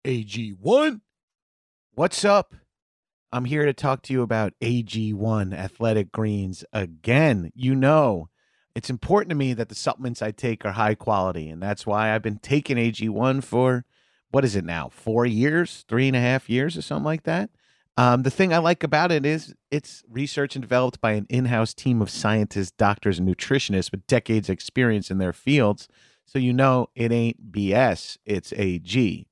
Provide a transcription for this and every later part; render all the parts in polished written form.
AG1. What's up? I'm here to talk to you about AG1 Athletic Greens again. You know, it's important to me that the supplements I take are high quality, and that's why I've been taking AG1 for, what is it now, 4 years, 3.5 years or something like that. The thing I like about it is it's research and developed by an in-house team of scientists, doctors, and nutritionists with decades of experience in their fields. So you know it ain't BS, it's AG.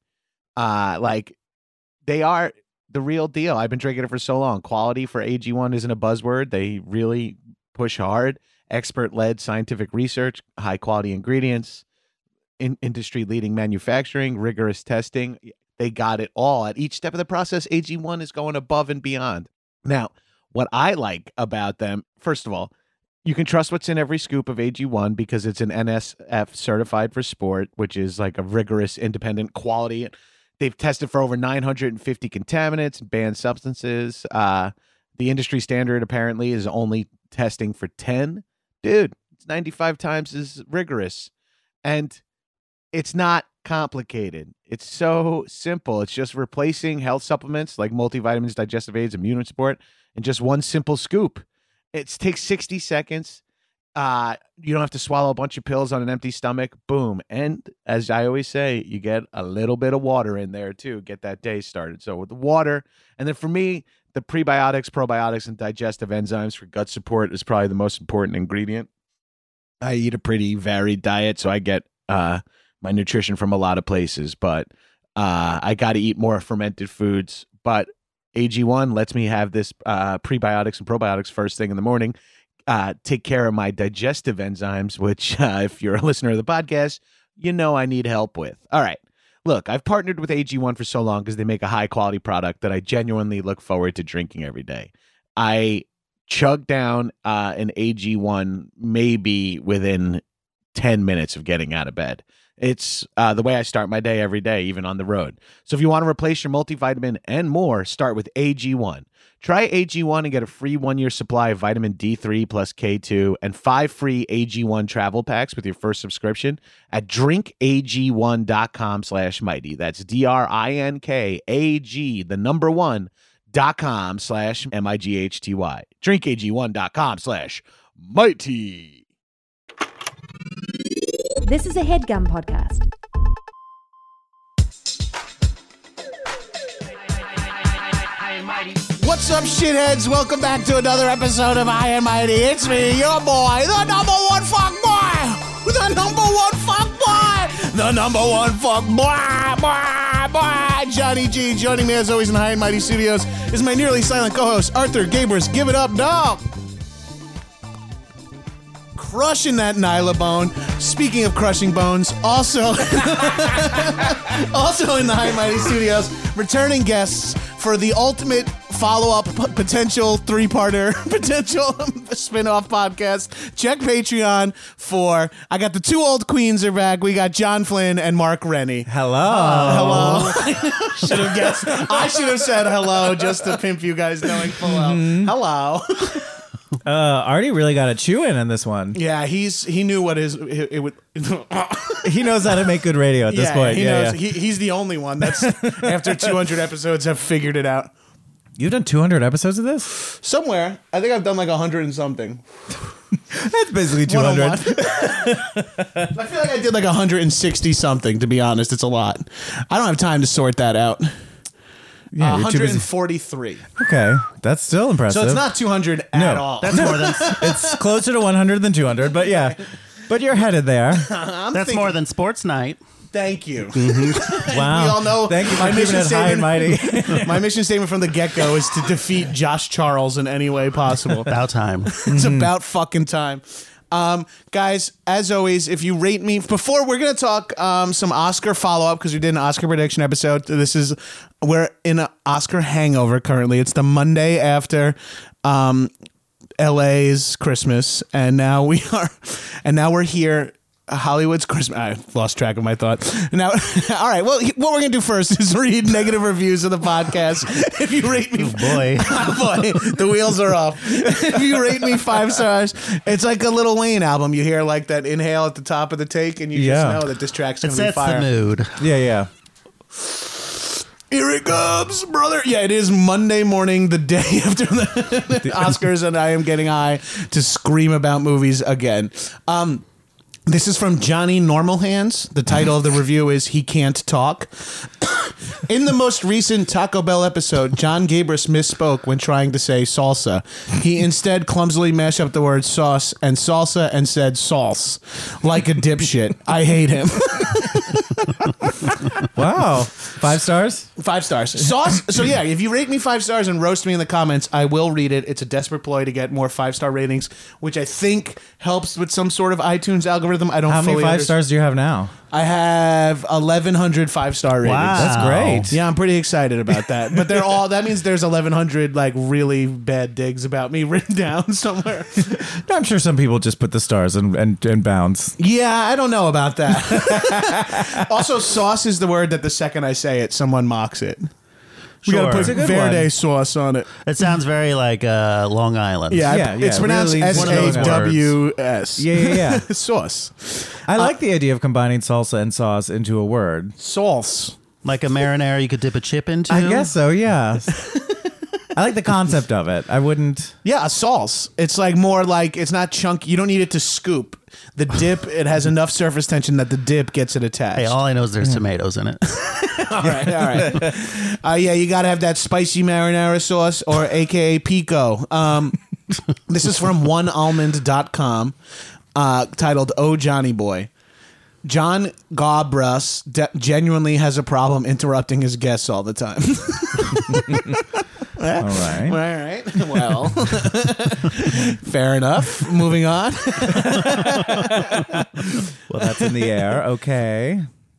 They are the real deal. I've been drinking it for so long. Quality for AG1 isn't a buzzword. They really push hard. Expert-led scientific research, high-quality ingredients, industry-leading manufacturing, rigorous testing. They got it all. At each step of the process, AG1 is going above and beyond. Now, what I like about them, first of all, you can trust what's in every scoop of AG1 because it's an NSF certified for sport, which is like a rigorous, independent quality. They've tested for over 950 contaminants and banned substances. The industry standard apparently is only testing for 10. Dude, it's 95 times as rigorous. And it's not complicated. It's so simple. It's just replacing health supplements like multivitamins, digestive aids, immune support, in just one simple scoop. It takes 60 seconds. You don't have to swallow a bunch of pills on an empty stomach. Boom. And as I always say, you get a little bit of water in there too. Get that day started. So with the water, and then for me, the prebiotics, probiotics, and digestive enzymes for gut support is probably the most important ingredient. I eat a pretty varied diet, so I get my nutrition from a lot of places, but I got to eat more fermented foods. But AG1 lets me have this prebiotics and probiotics first thing in the morning. Take care of my digestive enzymes, which if you're a listener of the podcast, you know I need help with. All right. Look, I've partnered with AG1 for so long because they make a high quality product that I genuinely look forward to drinking every day. I chug down an AG1 maybe within 10 minutes of getting out of bed. It's the way I start my day every day, even on the road. So if you want to replace your multivitamin and more, start with AG1. Try AG1 and get a free 1-year supply of vitamin D3 plus K2 and 5 free AG1 travel packs with your first subscription at drinkag1.com/mighty. That's DRINKAG, the number 1.com/MIGHTY. drinkag1.com/mighty. This is a HeadGum podcast. What's up, shitheads? Welcome back to another episode of High and Mighty. It's me, your boy, the number one fuck boy. The number one fuck boy. The number one fuck boy. Johnny G. Joining me as always in High and Mighty Studios is my nearly silent co-host, Arthur Gabers. Give it up, dog. Crushing that Nyla bone. Speaking of crushing bones, also in the High and Mighty Studios, returning guests for the ultimate follow-up potential three-parter, potential spin-off podcast. Check Patreon for, I got the two old queens are back. We got John Flynn and Mark Rennie. Hello. Should have guessed. I should have said hello just to pimp you guys knowing full well. Hello. Artie really got a chew in on this one. Yeah, he knew what it would. He knows how to make good radio at this point. He knows. He's the only one that's after 200 episodes have figured it out. You've done 200 episodes of this? Somewhere. I think I've done like 100 and something. That's basically 200. I feel like I did like 160 something, to be honest. It's a lot. I don't have time to sort that out. Yeah, 143. Okay, that's still impressive. So it's not 200 at all. That's more than It's closer to 100 than 200, but yeah. But you're headed there. that's more than sports night. Thank you. Wow. We all know. Thank you for my keeping mission it high and mighty. My mission statement from the get-go is to defeat Josh Charles in any way possible. About time. It's about fucking time. Guys, as always, if you rate me, before we're going to talk some Oscar follow-up because we did an Oscar prediction episode. We're in an Oscar hangover currently. It's the Monday after LA's Christmas, and now we're here. Hollywood's Christmas. I lost track of my thought. Now, all right. Well, what we're gonna do first is read negative reviews of the podcast. If you rate me, boy, the wheels are off. If you rate me 5 stars, it's like a Lil Wayne album. You hear like that inhale at the top of the take, and you just know that this track's gonna be fire. It sets the mood. Yeah. Here it comes, brother. Yeah, it is Monday morning, the day after the Oscars, and I am getting high to scream about movies again. This is from Johnny Normal Hands. The title of the review is He Can't Talk. In the most recent Taco Bell episode, John Gabris misspoke when trying to say salsa. He instead clumsily mashed up the word sauce and salsa and said sauce like a dipshit. I hate him. Wow. 5 stars? 5 stars. Sauce. So yeah, if you rate me 5 stars and roast me in the comments, I will read it. It's a desperate ploy to get more 5-star ratings, which I think helps with some sort of iTunes algorithm. I don't How many fully 5 understand. stars do you have now? I have 1,100 5-star ratings. Wow. That's great. Yeah, I'm pretty excited about that. But they're all, that means there's 1,100 like really bad digs about me written down somewhere. I'm sure some people just put the stars and bounce. Yeah, I don't know about that. Also, sauce is the word that the second I say it, someone mocks it. We Sure. gotta It's put a good Verde one. sauce on it. It sounds very like Long Island. Yeah, Yeah, it's yeah, pronounced really one of those S-A-W-S. Yeah. Sauce. I like the idea of combining salsa and sauce into a word. Sauce. Like a marinara you could dip a chip into. I guess so, yeah. I like the concept of it. I wouldn't... Yeah, a sauce. It's like more like, it's not chunky. You don't need it to scoop. The dip, it has enough surface tension that the dip gets it attached. Hey, all I know is there's tomatoes in it. All right. Yeah, you got to have that spicy marinara sauce or AKA pico. This is from onealmond.com titled Oh Johnny Boy. John Gabras genuinely has a problem interrupting his guests all the time. All right. All right. Well, fair enough. Moving on. Well, that's in the air. Okay.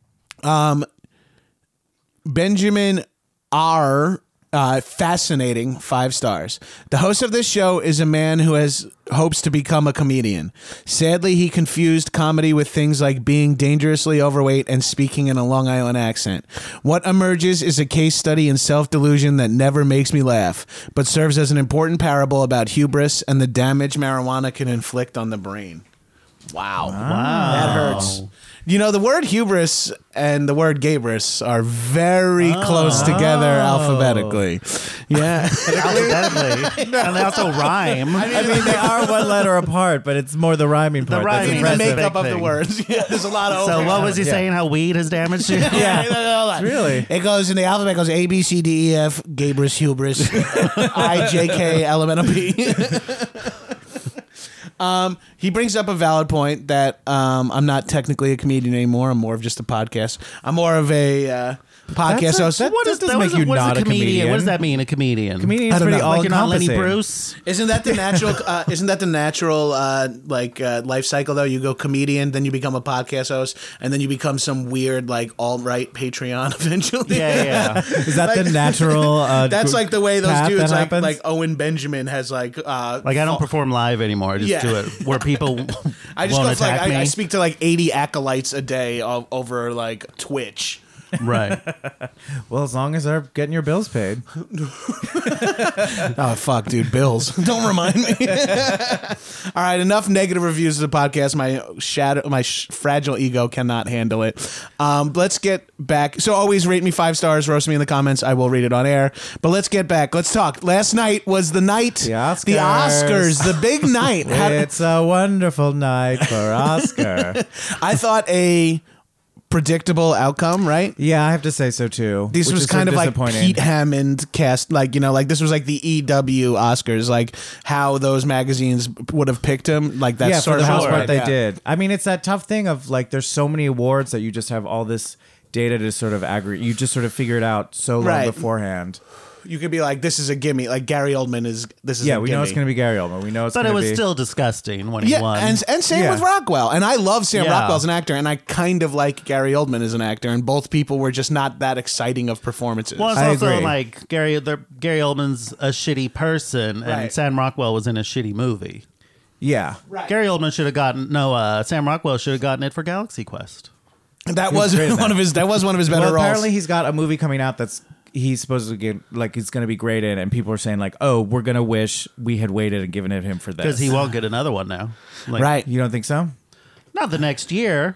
Benjamin R. Fascinating, 5 stars. The host of this show is a man who has hopes to become a comedian. Sadly, he confused comedy with things like being dangerously overweight and speaking in a Long Island accent. What emerges is a case study in self-delusion that never makes me laugh, but serves as an important parable about hubris and the damage marijuana can inflict on the brain. Wow. That hurts. You know, the word hubris and the word Gabris are very close together alphabetically. Yeah. Alphabetically. And they also rhyme. I mean, they are one letter apart, but it's more the rhyming part. that's rhyming. The impressive. makeup of the thing. words. Yeah, there's a lot of So overlap. what was he saying? How weed has damaged you? Yeah. Really? It goes in the alphabet, it goes A, B, C, D, E, F, Gabris, hubris, I, J, K, L, M, N, O, P. He brings up a valid point that I'm not technically a comedian anymore. I'm more of just a podcast. I'm more of a podcast host. What does That make you what is not a comedian? What does that mean, a comedian? Comedian's I don't pretty know. all Like you're not Lenny encompassing. Bruce? Isn't that the natural? Isn't that the natural life cycle though? You go comedian, then you become a podcast host, and then you become some weird like alt-right Patreon eventually. Yeah. Is that the natural? That's like the way those path dudes that happens? like Owen Benjamin has like Like I don't perform live anymore. I just Yeah. do it where people I just won't go for, like attack me. I speak to like 80 acolytes a day over like Twitch. Right. well, as long as they're getting your bills paid. Oh fuck, dude, bills. Don't remind me. All right, enough negative reviews of the podcast. My fragile ego cannot handle it. Let's get back. So always rate me 5 stars. Roast me in the comments. I will read it on air. But let's get back. Let's talk. Last night was the night. The Oscars. The Oscars. The big night. It's a wonderful night for Oscar. I thought a predictable outcome, right? Yeah, I have to say so too. This which was is so kind of like disappointing. Pete Hammond cast, like, you know, like this was like the EW Oscars, like how those magazines would have picked him. Like that's Yeah, sort for of the how most part they yeah. did. I mean, it's that tough thing of like there's so many awards that you just have all this data to sort of aggregate. You just sort of figure it out so long Right. beforehand. You could be like, this is a gimme. Like Gary Oldman is. This is Yeah, a we gimme. know it's going to be Gary Oldman. We know it's But going it to be. was still disgusting when he Yeah, won. and same Yeah. with Rockwell. And I love Sam Yeah. Rockwell as an actor, and I kind of like Gary Oldman as an actor. And both people were just not that exciting of performances. well, it's I also agree. like Gary Oldman's a shitty person, and Right. Sam Rockwell was in a shitty movie. Yeah. Right. Gary Oldman should have gotten Sam Rockwell should have gotten it for Galaxy Quest. That was great at one of his. That was one of his better Well, roles. apparently he's got a movie coming out that's he's supposed to get like he's going to be great in, and people are saying like, oh, we're going to wish we had waited and given it him for this Because he won't get another one now. Like, Right. You don't think so? Not the next year.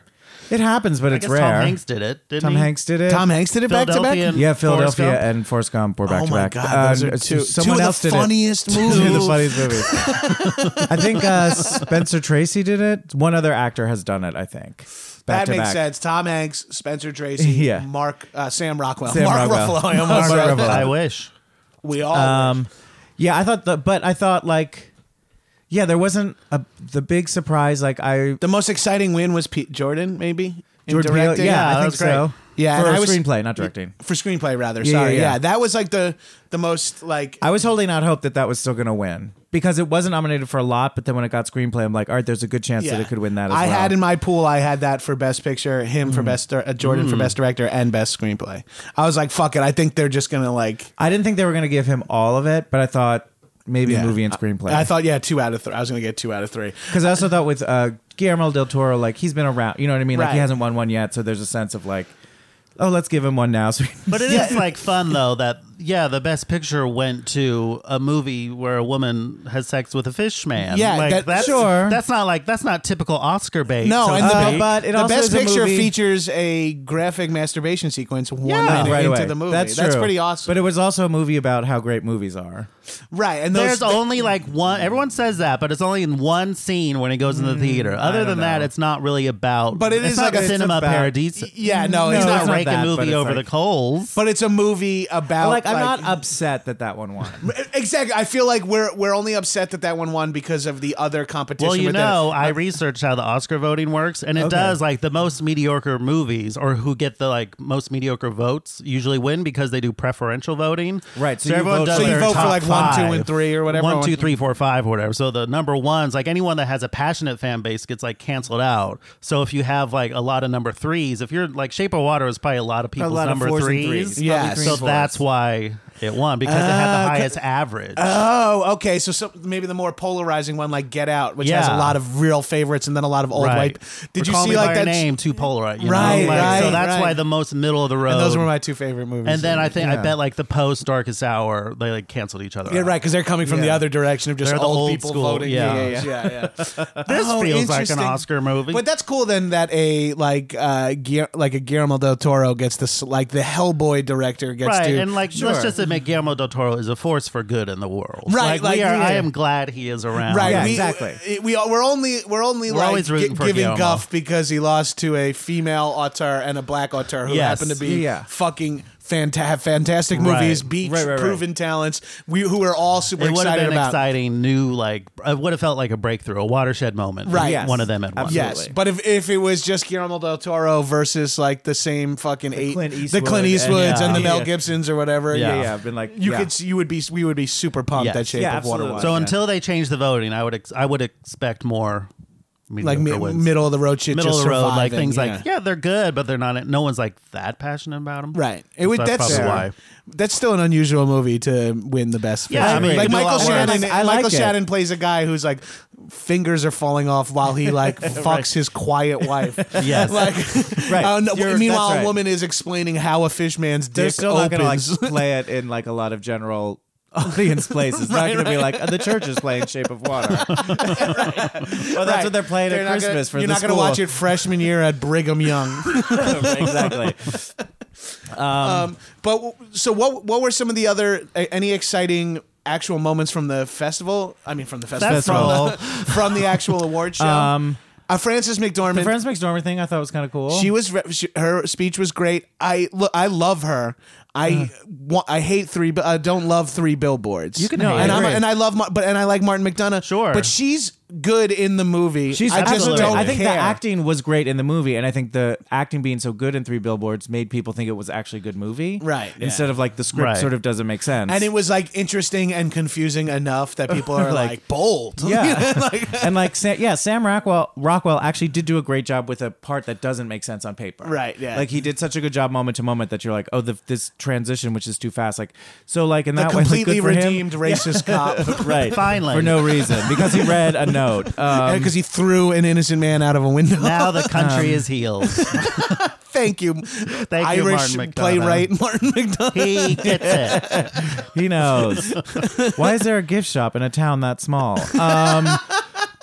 It happens, but I it's guess rare. Tom Hanks did it, didn't Tom he? Hanks did it. Tom Hanks did it back to back. Philadelphia and Yeah, Forrest Philadelphia Gump? and Forrest Gump were back Oh to my back. God, those are someone two of else the did funniest it. movies. Two of the funniest movies. I think Spencer Tracy did it. One other actor has done it, I think. Back That to makes back. sense. Tom Hanks, Spencer Tracy, Yeah. Sam Rockwell, Sam Mark Rockwell. Ruffalo. I almost Mark said Ruffalo. that. I wish. We all. Yeah, I thought like, yeah, there wasn't the big surprise. Like The most exciting win was Pete Jordan, maybe in Jordan Peele, directing. yeah, I that think was great. so. Yeah, for and a I was- screenplay, not directing. For screenplay, rather. Yeah, Sorry. yeah, yeah. Yeah, that was like the most like. I was holding out hope that was still going to win because it wasn't nominated for a lot, but then when it got screenplay, I'm like, all right, there's a good chance that it could win that as I well. had in my pool, I had that for best picture, him for best, Jordan for best director, and best screenplay. I was like, fuck it. I think they're just gonna like. I didn't think they were going to give him all of it, but I thought maybe Yeah. movie and screenplay. I thought 2 out of 3. I was gonna get 2 out of 3. Because I also thought with Guillermo del Toro, like he's been around, you know what I mean? Like he Right. hasn't won one yet, so there's a sense of like, oh, let's give him one now. So But it is like fun though that the best picture went to a movie where a woman has sex with a fish man. Yeah, like, that's sure. That's not typical Oscar bait. No, so and to the, speak. but it the also best is a picture movie- features a graphic masturbation sequence one Yeah. minute right into away. the movie. That's That's true. pretty awesome. But it was also a movie about how great movies are. right, and those, There's only like one. Everyone says that, but it's only in one scene when it goes in the theater. Other don't than that, know. it's not really about. But it it's is not like a- cinema it's about- paradise. yeah, no, It's it's No, not not. not raking that, but movie it's over like- the coals. But it's a movie about Like I'm not upset that one won. Exactly. I feel like we're only upset that one won because of the other competition. Well, you within know, it. I researched how the Oscar voting works, and it Okay. does like the most mediocre movies or who get the like most mediocre votes usually win because they do preferential voting. Right, so you everyone vote does for- So you their vote for, top like, 1, 2, and five. 3 or whatever? 1, 2, 3, 4, 5 or whatever. So the number ones, like anyone that has a passionate fan base gets like canceled out. So if you have like a lot of number 3s, if you're like Shape of Water is probably a lot of people's lot of number 4s and 3s. 3s. Yes. Probably 3 So and 4s. that's why it won because it had the highest average. Oh, okay. So maybe the more polarizing one, like Get Out, which has a Yeah. lot of real favorites and then a lot of old Right. white. Did Or you Call see Me like by that? Your name too polarized? You Right, know? Like, right, So that's right. why the most middle of the road. And those were my 2 favorite movies. And then I think I Yeah. bet like the post Darkest Hour they like canceled each other. yeah, out. right, because they're coming from the Yeah. other direction of just They're the old old people school, voting. yeah. yeah. This Oh, feels like an interesting. Oscar movie. But that's cool then that a like a Guillermo del Toro gets this, like the Hellboy director gets right, to and like let's just admit Guillermo del Toro is a force for good in the world. Right, like, we are. yeah. I am glad he is around. Right, Yeah, we, exactly. We're only We're like always rooting for giving Guillermo. guff because he lost to a female auteur and a black auteur who Yes. happen to be Yeah. fucking have fantastic Right. movies, beach, Right. proven talents. Who are all super It would have excited been about. exciting, new like it would have felt like a breakthrough, a watershed moment. Right. Yes. One of them at once. Absolutely. Yes, but if it was just Guillermo del Toro versus like the same fucking Clint the Eastwood Clint and- Eastwoods and the yeah. Mel Yeah. Gibsons or whatever, Yeah. Yeah, I've been like, you yeah. could we would be super pumped Yes. that Shape Yeah, of Water absolutely. was. So Yeah. until they change the voting, I would expect more. like mediocre wins. middle of the road shit, middle just of the road, like surviving, things yeah. like they're good, but they're not. No one's like that passionate about them. Right. It would. So That's probably why. That's still an unusual movie to win the best. Yeah, picture. I mean, like you could do a Michael lot Shannon. worse. I like Michael it. Shannon plays a guy who's like fingers are falling off while he like fucks his quiet wife. Yes. Like, Right. no, You're- meanwhile, that's right. a woman is explaining how a fish man's dick They're still not opens. going to like play it in like a lot of general audience places. It's not going to be like the church is playing Shape of Water. Well, that's Right. what they're playing They're at not Christmas gonna, for You're the not school. watch it freshman year at Brigham Young. Exactly. But so what were some of the other any exciting actual moments from the festival? I mean, from the festival, from the actual award show. Frances McDormand. The Frances McDormand thing I thought was kind of cool. She was her speech was great. I love her. I hate don't love 3 Billboards. You can no, hate and it. and I love and I like Martin McDonough. Sure. but she's good in the movie. She's I just absolutely. don't I think care. the acting was great in the movie, and I think the acting being so good in 3 Billboards made people think it was actually a good movie, Right, yeah. Instead of like the script Right. sort of doesn't make sense, and it was like interesting and confusing enough that people are like bold. yeah, and like Sam Rockwell actually did do a great job with a part that doesn't make sense on paper, Right, yeah. Like he did such a good job moment to moment that you're like, oh, this transition which is too fast, like so like in The that way, it's, like, completely good for him. redeemed racist cop. right? Finally. for no reason because he read a note. Because he threw an innocent man out of a window. Now the country is healed. Thank you, Thank you, Irish Martin McDonough. playwright Martin McDonough. He gets it. He knows. Why is there a gift shop in a town that small?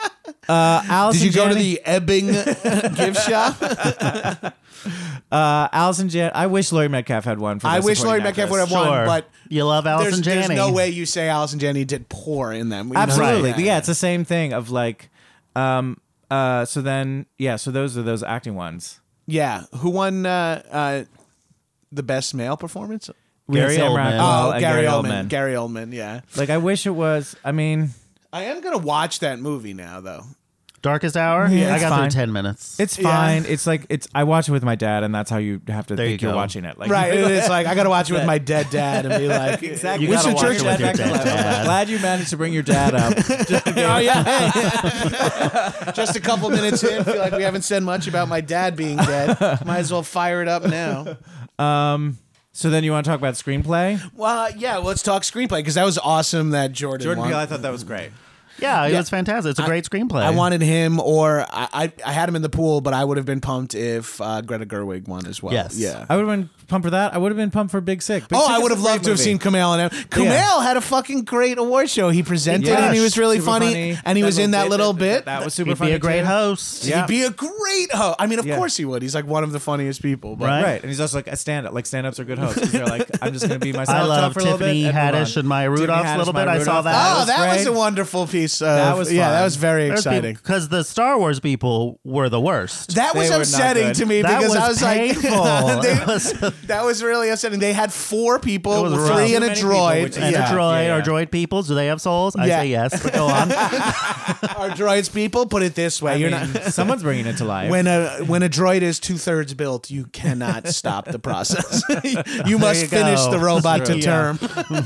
Allison Did you go to Janney- the Ebbing gift shop? Allison Janney. I wish Laurie Metcalf had one. For I Best wish Supporting Laurie Metcalf would Actress. have won, Sure. but You love Allison there's Janney. no way you say Allison Janney did poor in them. You know? Absolutely. Yeah. Yeah, it's the same thing of like, so those are those acting ones. Yeah. Who won the best male performance? Gary Oldman. Rockwell and Gary Oldman. Oldman. Gary Oldman, yeah. Like, I wish it was. I mean, I am going to watch that movie now, though. Darkest Hour? Yeah, I it's got fine. through 10 minutes. it's Yeah. fine. It's like I watch it with my dad, and that's how you have to There think you you're go. watching it. Like, Right. It's like, I got to watch it with my dead dad and be like, Exactly. You we gotta should watch church it with your that dead back. dad. Glad you managed to bring your dad up. Oh, yeah. Just a couple minutes in, feel like we haven't said much about my dad being dead. Might as well fire it up now. So then you want to talk about screenplay? Well, yeah, let's talk screenplay because that was awesome that Jordan won. I thought that was great. Yeah, it Yeah. was fantastic. It's a great screenplay. I wanted him, or I had him in the pool, but I would have been pumped if Greta Gerwig won as well. Yes. Yeah. I would have been pumped for that. I would have been pumped for Big Sick. Big Oh, Sick I is would a have great loved to have movie. seen Kumail and Kumail had a fucking great award show. He presented Yeah, and he was really super funny, and he was in that little bit. That was super He'd funny. be a great too. host. Yeah. He'd be a great host. I mean, of Yeah. course he would. He's like one of the funniest people. But Right. Right, and he's also like a stand-up. Like stand-ups are good hosts. 'Cause they're like, I'm just going to be myself. I talk love for a little Tiffany bit, and move Haddish on. and Maya Tiffany Rudolph's a Haddish, little bit. Maya I saw Rudolph. that. Oh, that was great. a wonderful piece. That was yeah, fun. that was very exciting. Because the Star Wars people were the worst. That was They were not upsetting good. to me That because I was was painful. like, It was- that was really upsetting. They had 4 people, It was rough. 3 and a Too many people, droid. which is- and yeah. a droid. yeah. Are droid people? Do they have souls? I Yeah. say yes, but go on. Are droids people? Put it this way: I you're mean, not. someone's bringing it to life. When a droid is 2/3 built, you cannot stop the process. You must you finish go. the robot to True. term.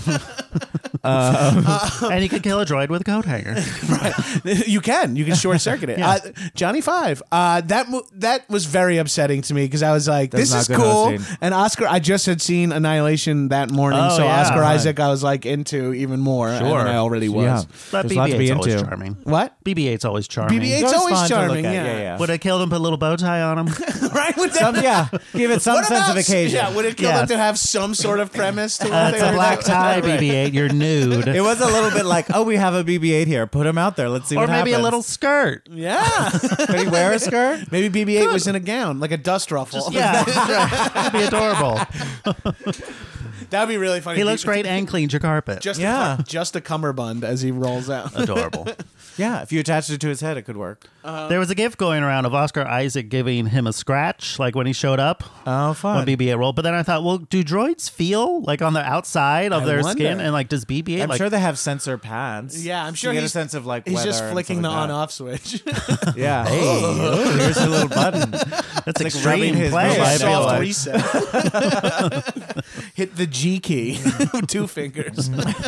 And you can kill a droid with a coat hanger. You can short circuit it. Yeah. Johnny Five. That was very upsetting to me because I was like, That's this not is good cool. hosting. And Oscar, I just had seen Annihilation that morning, Oh, so yeah. Oscar Right. Isaac, I was like into even more Sure. than I already was. Yeah. But There's a lot to be BB-8's always into. charming. What? BB-8's always charming. BB-8's It's always fun to look charming. at. Yeah. Yeah. Would I kill him, put a little bow tie on him? Right? Would that, Some, yeah, give it some what sense about, of occasion. Yeah, would it kill Yes. them to have some sort of premise to what It's they a were black doing? tie, BB-8. You're nude. It was a little bit like, oh, we have a BB-8 here. Put him out there. Let's see Or what maybe happens. a little skirt. Yeah. Could he wear a skirt? Maybe BB-8 was in a gown, like a dust ruffle. Yeah, that'd be adorable. That'd be really funny. He looks great and cleans your carpet. Just Yeah. just a cummerbund as he rolls out. Adorable. Yeah, if you attached it to his head, it could work. There was a gif going around of Oscar Isaac giving him a scratch, like when he showed up Oh, on fun. BB-8 roll. But then I thought, well, do droids feel like on the outside of I their wonder. skin? And like, does BB-8 I'm like? sure they have sensor pads. Yeah, I'm sure you get a he's- sense of like He's weather just and flicking stuff the like that. on-off switch. Yeah. Hey, here's a little button. that's like rubbing extreme his play. nose. I feel Soft like. reset. Hit the G key with 2 fingers.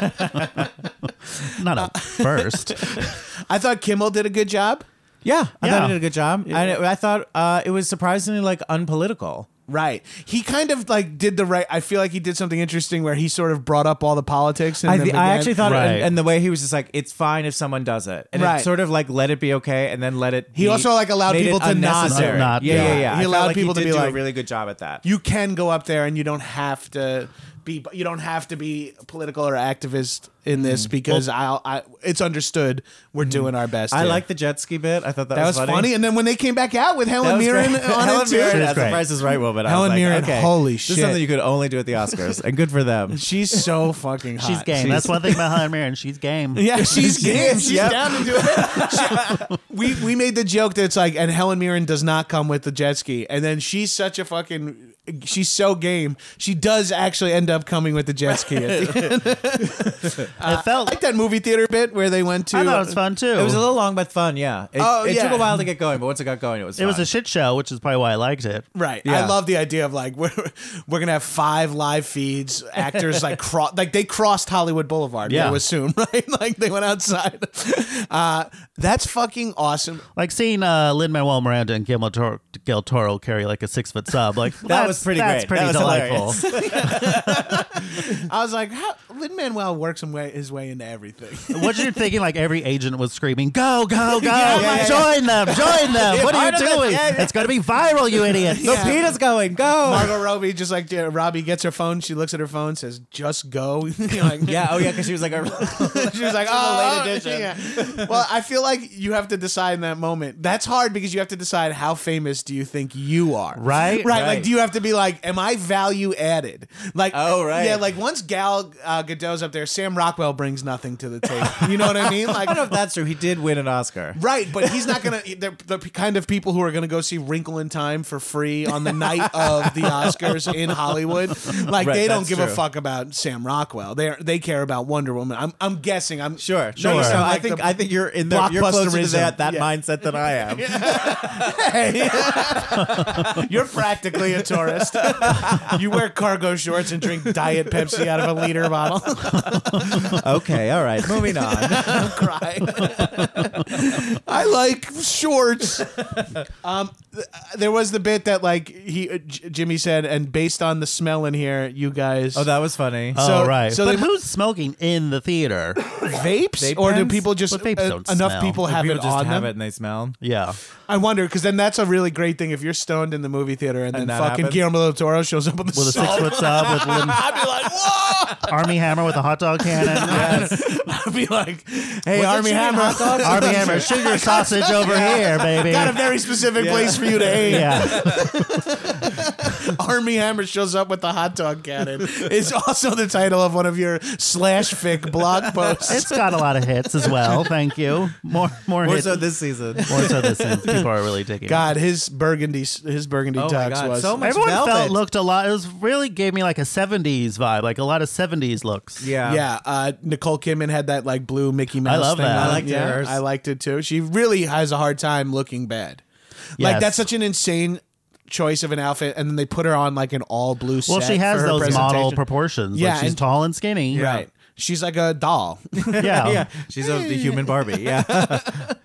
Not a first. I thought Kimmel did a good job. Yeah, I Yeah. thought he did a good job. I thought it was surprisingly like unpolitical. Right. He kind of like did the right. I feel like he did something interesting where he sort of brought up all the politics. I actually thought, Right. and the way he was just like, it's fine if someone does it, and Right. it sort of like let it be okay, and then let it. He be- also, like, allowed made people it to not- unnecessary. not- yeah. yeah. He I felt allowed like people he to did be do like- a really good job at that. you can go up there and you don't have to be. You don't have to be political or activist in this because it's understood. We're doing our best. I here. like the jet ski bit. I thought that, that was funny. And then when they came back out with That Helen was Mirren great. on Helen it too. Mirren was as the great. Price is Right woman. Helen I was Mirren, like, okay, holy this shit. is something you could only do at the Oscars, and good for them. She's so fucking hot. She's game. That's one thing about Helen Mirren. She's game. Yeah, she's game. She's Yep. down to do it. We made the joke that it's like, and Helen Mirren does not come with the jet ski, and then she's such a fucking. She's so game. She does actually end up coming with the jet ski. At the end. It I felt. like that movie theater bit where they went to. I thought it was fun too. It was a little long but fun. Yeah, it yeah. took a while to get going, but once it got going, it was. It was fun. a shit show, which is probably why I liked it. Right. Yeah. I love the idea of like we're gonna have 5 live feeds. Actors like they crossed Hollywood Boulevard. Yeah. I assume, right? Like they went outside. That's fucking awesome. Like seeing Lin-Manuel Miranda and Guillermo del Toro carry like a 6-foot sub. Like that was pretty That's great. pretty That delightful. was hilarious. I was like, Lin-Manuel works his way into everything. What you're thinking? Like every agent was screaming, "Go, go, go! yeah. Join them! Join them! What are you part of it. doing? Yeah. It's going to be viral, you idiot!" Yeah. Lupita's going. Go. Margot Robbie, just like Robbie gets her phone, she looks at her phone, says, "Just go." You're like, Yeah. Oh, yeah. Because she was like, she was like, "Oh, late edition." yeah. Well, I feel like you have to decide in that moment. That's hard because you have to decide how famous do you think you are, Right? Right. Like, Right. do you have to be like, am I value added? Like, Oh, right. yeah. Like once Gal Gadot's up there, Sam Rockwell brings nothing to the table. You know what I mean? Like, I don't know if that's true. He did win an Oscar. right, but he's not gonna. They're the kind of people who are gonna go see Wrinkle in Time for free on the night of the Oscars in Hollywood. Like Right, they don't that's give a true. fuck about Sam Rockwell. They care about Wonder Woman. I'm guessing. I'm Sure. Sure. No, Like I the think you're in the you're closer to blockbusterism. that Yeah. mindset than I am. You're practically a tourist. You wear cargo shorts and drink Diet Pepsi out of a liter bottle. Okay. All right. Moving on. I'm crying. I like shorts. There was the bit that like Jimmy said, and based on the smell in here, you guys. Oh, that was funny. Oh, right. so but they- who's smoking in the theater? vapes, Vape or do pens? people just But vapes don't enough smell. people have People it just on have them? it and they smell. Yeah. I wonder because then that's a really great thing if you're stoned in the movie theater and then that fucking happens? Guillermo del Toro shows up with the With a 6-foot sub with I'd be like, whoa! Army Hammer with a hot dog cannon. I'd be like, hey, Was it Army shooting Hammer. hot dogs? Army Hammer, shoot your sausage over here, baby. Got a very specific place for you to aim. Yeah. Army Hammer shows up with the hot dog cannon. It's also the title of one of your slash fic blog posts. It's got a lot of hits as well. Thank you. More More hits. so this season. More so this season. People are really digging it. God, his burgundy Oh my tux God, was so much Everyone velvet. looked a lot. It was really gave me like a 70s vibe, like a lot of 70s looks. Yeah. Yeah, Nicole Kidman had that like blue Mickey Mouse love thing that. on. I liked Yeah, hers. I liked it too. She really has a hard time looking bad. Like Yes. that's such an insane choice of an outfit, and then they put her on like an all blue set. Well, she has for her those model presentation. proportions. Yeah, Like she's and- tall and skinny. Right. She's like a doll. Yeah. Yeah. She's the human Barbie. Yeah.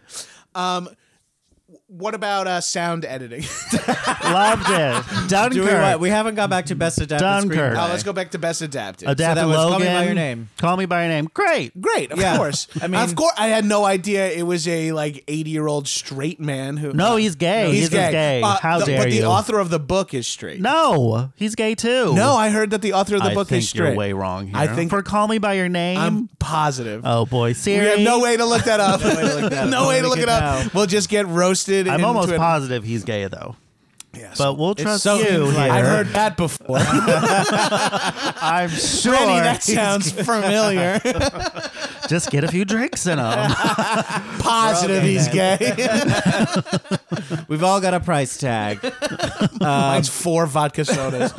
What about sound editing? Loved it. Dunkirk. Do we what? We haven't got back to best adapted Dunkirk. screenplay. Let's go back to best adapted. Adapted that was Call Me Logan. by Your Name. Call Me by Your Name. Great. Great, of Yeah. course. I mean- of course, I had no idea it was a like 80-year-old straight man who. No, he's gay. he's He's gay. How dare But the you? author of the book is straight. No, he's gay too. No, I heard that the author of the I book think is straight. you're way wrong here. I think for Call Me by Your Name. I'm positive. Oh boy, we Siri. have no way to look that up. No way to look it up. now. We'll just get roasted. I'm into almost it. positive he's gay though. Yes. But we'll trust so you. implied. Here. I've heard that before. I'm sure. Rennie, that sounds familiar. Just get a few drinks in him. Positive he's gay. We've all got a price tag. Mine's 4 vodka sodas.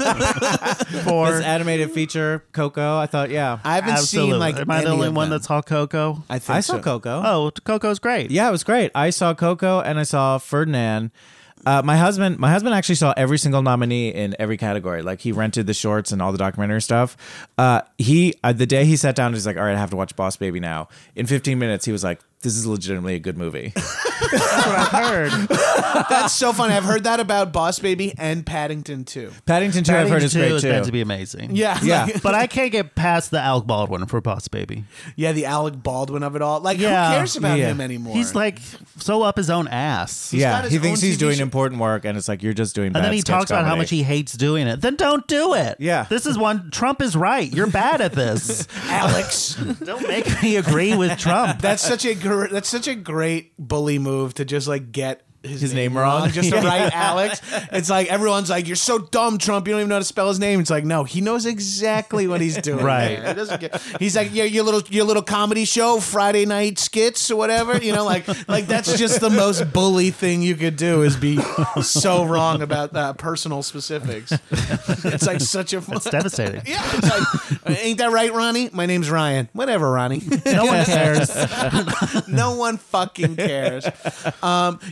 For This animated feature, Coco. I thought, yeah. I haven't absolutely. seen like Am I the any only of one them. that saw Coco? I think I saw so. Coco. Oh, Coco's great. Yeah, it was great. I saw Coco and I saw Ferdinand. My husband actually saw every single nominee in every category. Like he rented the shorts and all the documentary stuff. The day he sat down, he's like, "All right, I have to watch Boss Baby now." In 15 minutes, he was like, "This is legitimately a good movie." That's what I've heard. That's so funny. I've heard that about Boss Baby and Paddington too. Paddington 2, I've heard is Paddington 2 great is too. meant to be amazing. Yeah, Yeah. like- But I can't get past the Alec Baldwin for Boss Baby. yeah, the Alec Baldwin of it all. Like, Yeah. who cares about Yeah. him anymore? He's like so up his own ass. got Yeah, his he thinks own he's TV doing show. important work, and it's like you're just doing. And bad then he sketch talks about how comedy. much he hates doing it. Then don't do it. Yeah. This is one. Trump is right. You're bad at this. Alex. Don't make me agree with Trump. That's such a great bully move to just like get his name wrong. just to write Alex. It's like everyone's like, "You're so dumb, Trump. You don't even know how to spell his name." It's like, no, he knows exactly what he's doing. Right. man. He doesn't get, he's like, yeah, your little comedy show, Friday night skits or whatever. You know, like that's just the most bully thing you could do is be so wrong about personal specifics. It's like such a It's devastating. yeah. It's like, ain't that right, Ronnie? My name's Ryan. Whatever, Ronnie. No one cares. No one fucking cares.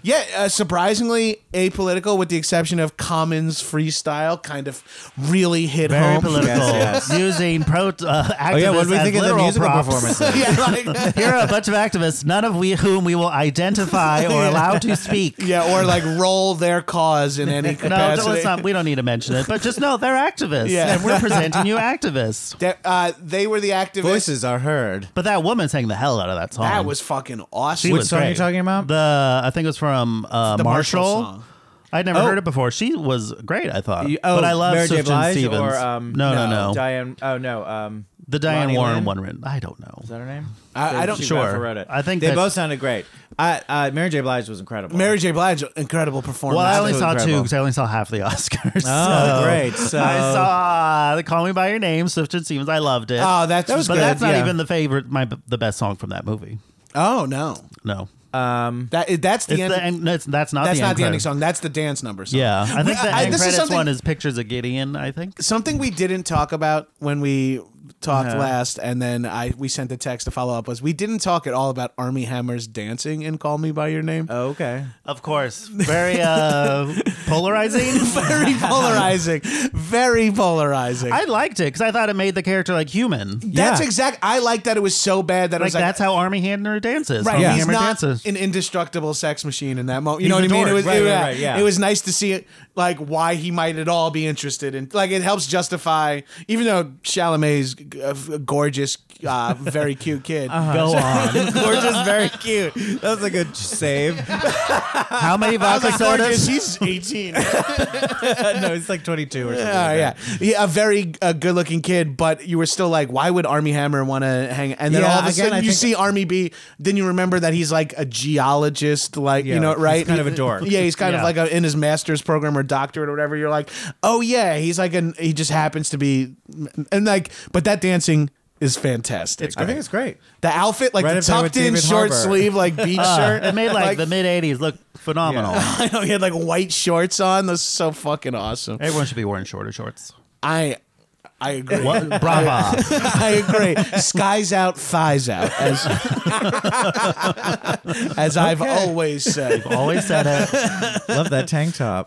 surprisingly apolitical, with the exception of Common's freestyle, kind of really hit Very home. political. Yes, yes. Using activists Oh yeah, what do we as think of the literal musical props. performances? Yeah, like, Here are a bunch of activists, none of whom we will identify or allow to speak. yeah, or like roll their cause in any No, capacity. let's not. We don't need to mention it, but just know they're activists, Yeah. and we're presenting you activists. They were the activists. Voices are heard. But that woman sang the hell out of that song. That was fucking awesome. She Which was song are you great. talking about? I think it was from the Marshall song. I'd never Oh. heard it before. She was great, I thought. Oh, but I love Mary J. Sifton Blige Stevens. or no. Diane. Oh no. The Diane Lonnie Warren Lynn? one written. I don't know. Is that her name? I don't- She Sure. wrote it. I think they that- both sounded great. Mary J. Blige was incredible. Mary J. Blige, incredible performance. Well, I only Absolutely saw two incredible. because I only saw half the Oscars. Oh, So great. So I saw Call Me by Your Name, Sifton Stevens. I loved it. Oh, that was but good. that's not yeah. even the favorite. The best song from that movie. Oh no, No, that's the it's end. the end. No, that's not That's the not end the ending credits. song. That's the dance number song. Yeah, I think the end this is credits something- one is Pictures of Gideon. I think. Something we didn't talk about when we talked last, and then we sent a text to follow up, was we didn't talk at all about Armie Hammer's dancing in Call Me by Your Name. Oh, okay. Of course, very polarizing. Very polarizing. Very polarizing. I liked it because I thought it made the character like human. That's Yeah. exact. I like that it was so bad that it Like was like, that's how Armie Hammer dances. right. Armie He's Hammer not dances. an indestructible sex machine in that moment. You He's know what I mean? It adored. was Right, yeah. It was nice to see it, like why he might at all be interested in. Like it helps justify, even though Chalamet's a gorgeous, very cute kid. Go on. Gorgeous, very cute. That was a good save. How many I was vodka like, gorgeous. sodas? He's 18. No, it's like 22 or something. Yeah, a very good-looking kid, but you were still like, why would Armie Hammer want to hang? And then Yeah, all of a again, sudden, I you think- see Armie B. Then you remember that he's like a geologist, like Yeah, you know, like, he's right? kind of a dork. Yeah, he's kind of Yeah. like in his master's program or doctorate or whatever. You're like, oh yeah, he's like he just happens to be, and like, but that dancing is fantastic. I think it's great. The outfit, like Right the up there with tucked in David short Harbour. sleeve, like beach shirt. It made like the mid '80s look phenomenal. I know he had like white shorts on. That's so fucking awesome. Everyone should be wearing shorter shorts. I agree. What? Brava. I agree. Skies out, thighs out, as I've always said. Always said it. Love that tank top.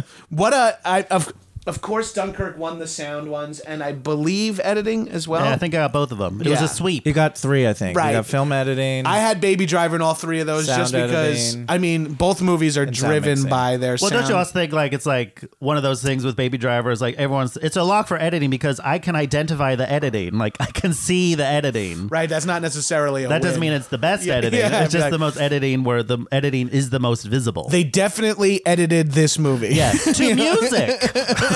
Of course, Dunkirk won the sound ones, and I believe editing as well. Yeah, I think I got both of them. It was Yeah. a sweep. you got 3, I think. Right. You got film editing. I had Baby Driver in all 3 of those Sound just because, editing. I mean, both movies are And sound driven mixing. by their Well, sound. don't you also think like it's like one of those things with Baby Driver is like it's a lock for editing because I can identify the editing. Like I can see the editing. Right, that's not necessarily a That doesn't win. mean it's the best Yeah, editing. yeah, it's just like- the most editing where the editing is the most visible. They definitely edited this movie. yeah, to music.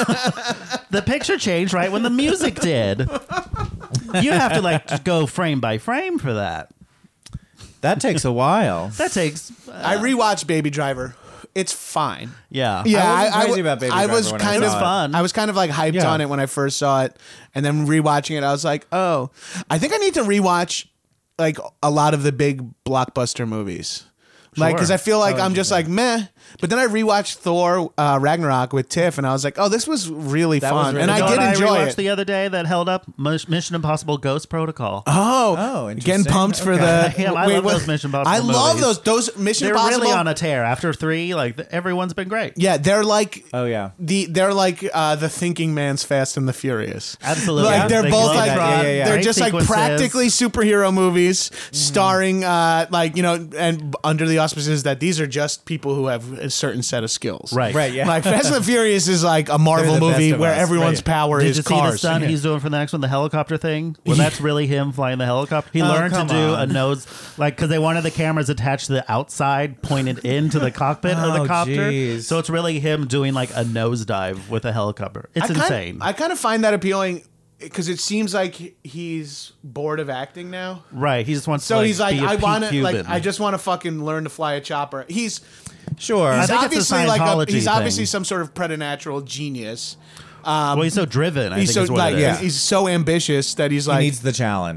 The picture changed right when the music did. You have to like just go frame by frame for that. that takes a while. That takes I rewatched Baby Driver. It's fine. yeah. Yeah, I wasn't crazy about Baby I Driver was when I kind saw of it. fun. I was kind of like hyped Yeah. on it when I first saw it, and then rewatching it, I was like, oh, I think I need to rewatch like a lot of the big blockbuster movies. Like, because I feel like I'm just like meh. But then I rewatched Thor Ragnarok with Tiff, and I was like, oh, this was really That was fun, really and You I know did what enjoy rewatched it. the other day that held up Mission Impossible Ghost Protocol. Oh, Oh, getting interesting. pumped for Okay. the. Yeah, I love those Mission Impossible I love movies. those Mission They're Impossible. really on a tear. After 3, like everyone's been great. Yeah, they're like Oh, yeah. they're like the thinking man's Fast and the Furious. Absolutely. Like they're They both love like that. Yeah. they're Great just like sequences. practically superhero movies starring like you know, and under the auspices that these are just people who have a certain set of skills. Right. Right, yeah. Like Fast and the Furious is like a Marvel They're the movie best of where us. everyone's Right. power Did is you see the cars. stunt he's doing for the next one, the helicopter thing? Well, that's really him flying the helicopter. He learned to come do on. a nose, like, because they wanted the cameras attached to the outside, pointed into the cockpit of the Oh, copter. geez. So it's really him doing like a nosedive with a helicopter. It's insane. I kind of find that appealing because it seems like he's bored of acting now. Right. He just wants So to he's like, be a I want to, Pete like, Cuban. I just want to fucking learn to fly a chopper. He's Sure. I he's think it's a obviously like Scientology he's obviously thing. some sort of preternatural genius. well, he's so driven. I He's think so is what like it is. he's so ambitious that he's he like needs the challenge.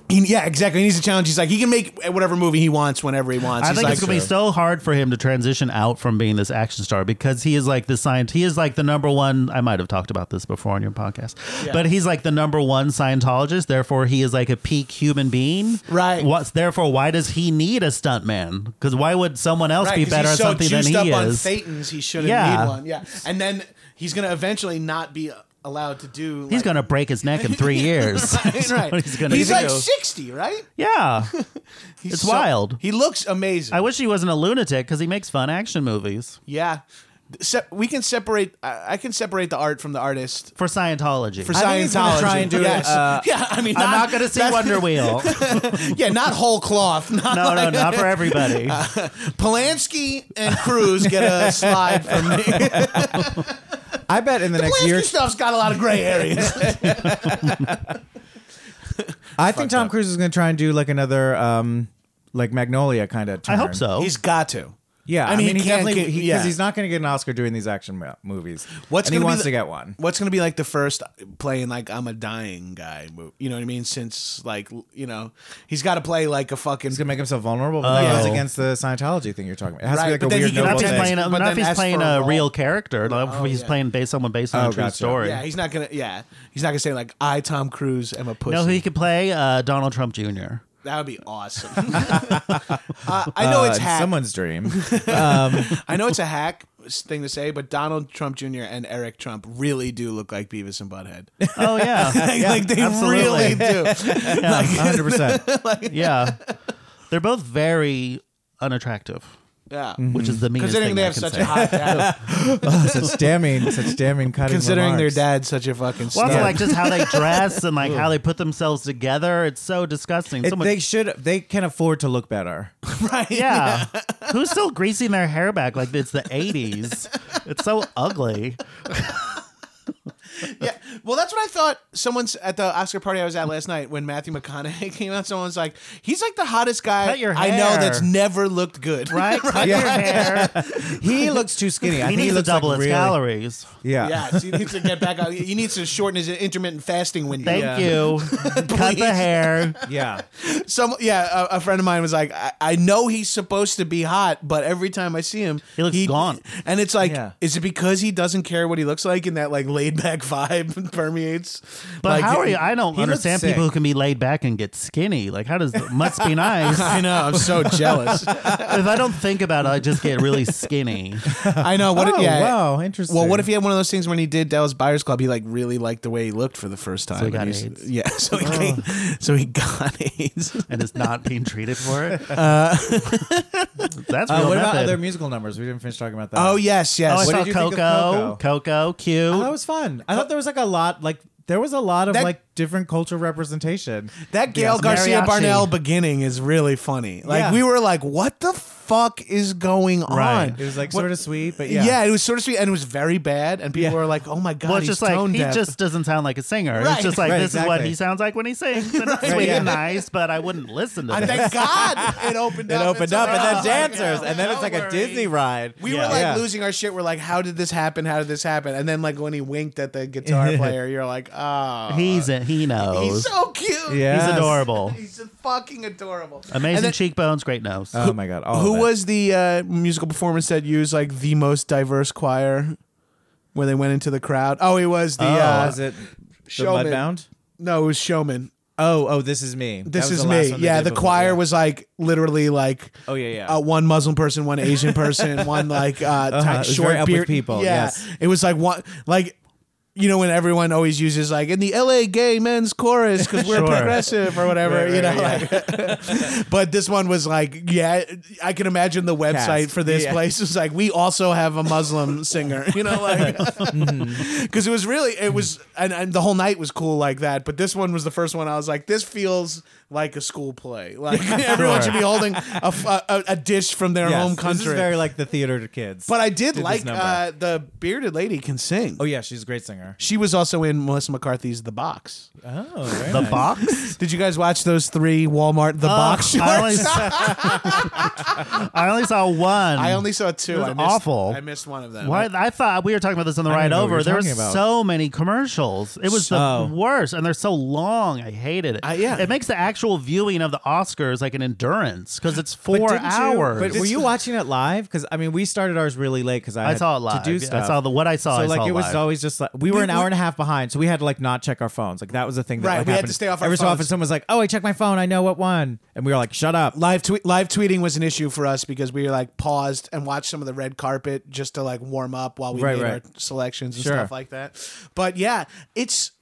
Yeah, exactly. He needs a challenge. He's like, he can make whatever movie he wants whenever he wants. I He's think like, it's gonna be so hard for him to transition out from being this action star because he is like the science. He is like the number one. I might have talked about this before on your podcast, but he's like the number one Scientologist. Therefore, he is like a peak human being. Right. Therefore, why does he need a stuntman? Because why would someone else be 'cause better at he's so something than juiced up he on is? Thetans, he shouldn't Yeah. need one. Yeah, and then he's gonna eventually not be allowed to do. He's gonna break his neck in 3 years. That's right. what he's gonna He's do. like 60, right? Yeah, He's it's wild. He looks amazing. I wish he wasn't a lunatic because he makes fun action movies Yeah. We can separate. I can separate the art from the artist for Scientology. for I think he's gonna Scientology. try and do it, yes. Yeah, I mean, I'm not gonna see that's- Wonder Wheel. Yeah, not whole cloth. Not No, like, not for everybody. Polanski and Cruz get a slide from me. I bet in the next Polanski year, stuff's got a lot of gray areas. I think Tom Cruise is going to try and do like another, like Magnolia kind of. I hope so. He's got to. Yeah, I mean, he can't definitely get- because yeah. he's not going to get an Oscar doing these action movies. What's and he gonna be wants the- to get one. What's going to be like the first playing like I'm a dying guy? You know what I mean? Since like he's got to play like a fucking. He's going to make himself vulnerable. But that goes against the Scientology thing you're talking about. It has Right, to but be then like he a can weird Not if pretend- he's playing, but not then if he's ask playing for a a role. real character. Not if he's yeah. playing based on a true gotcha. story. Yeah, he's not gonna. Yeah, he's not gonna say like I, Tom Cruise, am a pussy. No, he could play Donald Trump Jr. That would be awesome. I know it's hack. someone's dream. I know it's a hack thing to say, but Donald Trump Jr. and Eric Trump really do look like Beavis and Butthead. Oh yeah, Like they really absolutely. do. 100%. yeah. They're both very unattractive, Yeah. which is the meanest Considering thing they I have can such say. a hot dad. such damning cutting Considering their remarks. dad's such a fucking Well, also stud. like just how they dress and like how they put themselves together. It's so disgusting. So much, They can afford to look better. right? yeah. Who's still greasing their hair back like it's the 80s? It's so ugly. Yeah. Well, that's what I thought. Someone's at the Oscar party I was at last night when Matthew McConaughey came out. Someone's like, he's like the hottest guy Cut your I know hair. that's never looked good. Right? Cut your hair. He looks too skinny. I He think needs to looks double like his really, calories. Yeah. Yeah. So he needs to get back out. He needs to shorten his intermittent fasting window. Thank you. Cut the hair. Yeah. A friend of mine was like, I know he's supposed to be hot, but every time I see him, He looks gaunt. And it's like, Yeah. is it because he doesn't care what he looks like and that like laid back vibe permeates? But Like, how are you? I don't he looks understand sick. people who can be laid back and get skinny. Like, how does must be nice? I know. I'm so jealous. If I don't think about it, I just get really skinny. I know. What? Oh, yeah. wow. Interesting. Well, what if he had one of those things when he did Dallas Buyers Club? He like really liked the way he looked for the first time. So he got And he's- AIDS. Yeah. So he got AIDS. And is not being treated for it. That's real what about method. other musical numbers? We didn't finish talking about that. Oh yes, yes. Oh, I What saw did you think of Coco. Coco, cute. I thought it was fun. I thought there was like a lot, like there was a lot of That- like different cultural representation. That Gail Yes, Garcia mariachi. Barnell beginning is really funny. Like Yeah. we were like, what the fuck is going Right. on? It was like What- sort of sweet, but Yeah. yeah. it was sort of sweet and it was very bad. And people Yeah. were like, oh my God, Well, it's he's just like tone he deaf. just doesn't sound like a singer. Right. It's just like Right, this is what exactly. he sounds like when he sings. And it's sweet yeah. and nice, but I wouldn't listen to And this. thank God it opened It up. opened It's up, like, and then oh, dancers, yeah. and then it's like a worry. Disney ride. We Yeah. were like Yeah. losing our shit. We're like, how did this happen? How did this happen? And then like when he winked at the guitar player, you're like, oh, He knows. he's so cute. Yeah. He's adorable. He's fucking adorable. Amazing And then- cheekbones, great nose. Oh my god! Who was the musical performance that used like the most diverse choir where they went into the crowd? Oh, it was the was it the Showman. Mudbound? No, it was Showman. Oh, This Is Me. That This was is the last me. one they Yeah, did the before, choir yeah. was like literally like Oh yeah. one Muslim person, one Asian person, one like tight, it was short very up with beard people, Yeah, yes. it was like one like. You know, when everyone always uses like in the LA gay men's chorus because we're Sure. progressive or whatever, Right, you know. right, Like, but this one was like, yeah, I can imagine the website Cast. for this Yeah. place was like, we also have a Muslim singer, you know, like because it was really, it was, and the whole night was cool like that. But this one was the first one I was like, this feels like a school play. Like everyone should be holding a dish from their Yes, home This country. is very like the theater to kids. But I did this like number. the bearded lady can sing. Oh yeah, she's a great singer. there. She was also in Melissa McCarthy's The Box. Oh, very The nice. box. Did you guys watch those 3 Walmart The Box shorts? I only saw one. I only saw 2. It was I missed, awful. I missed one of them. Why? I thought we were talking about this on the I ride don't know what over. you're There were talking about. so many commercials. It was So- the worst, and they're so long. I hated it. Yeah. It makes the actual viewing of the Oscars like an endurance because it's 4 didn't you- hours. But were you watching it live? Because I mean, we started ours really late because I I had saw it live. to do stuff. I saw what I saw. So I like saw it was live. always just like we were an hour and a half behind, so we had to like not check our phones. Like that was the thing. That, Right, like, we had happened. to stay off our Every so phones. often, someone was like, "Oh, I checked my phone. I know what won," and we were like, "Shut up." live tweeting was an issue for us because we like paused and watched some of the red carpet just to like warm up while we Right, made right. our selections and Sure. stuff like that. But yeah, it's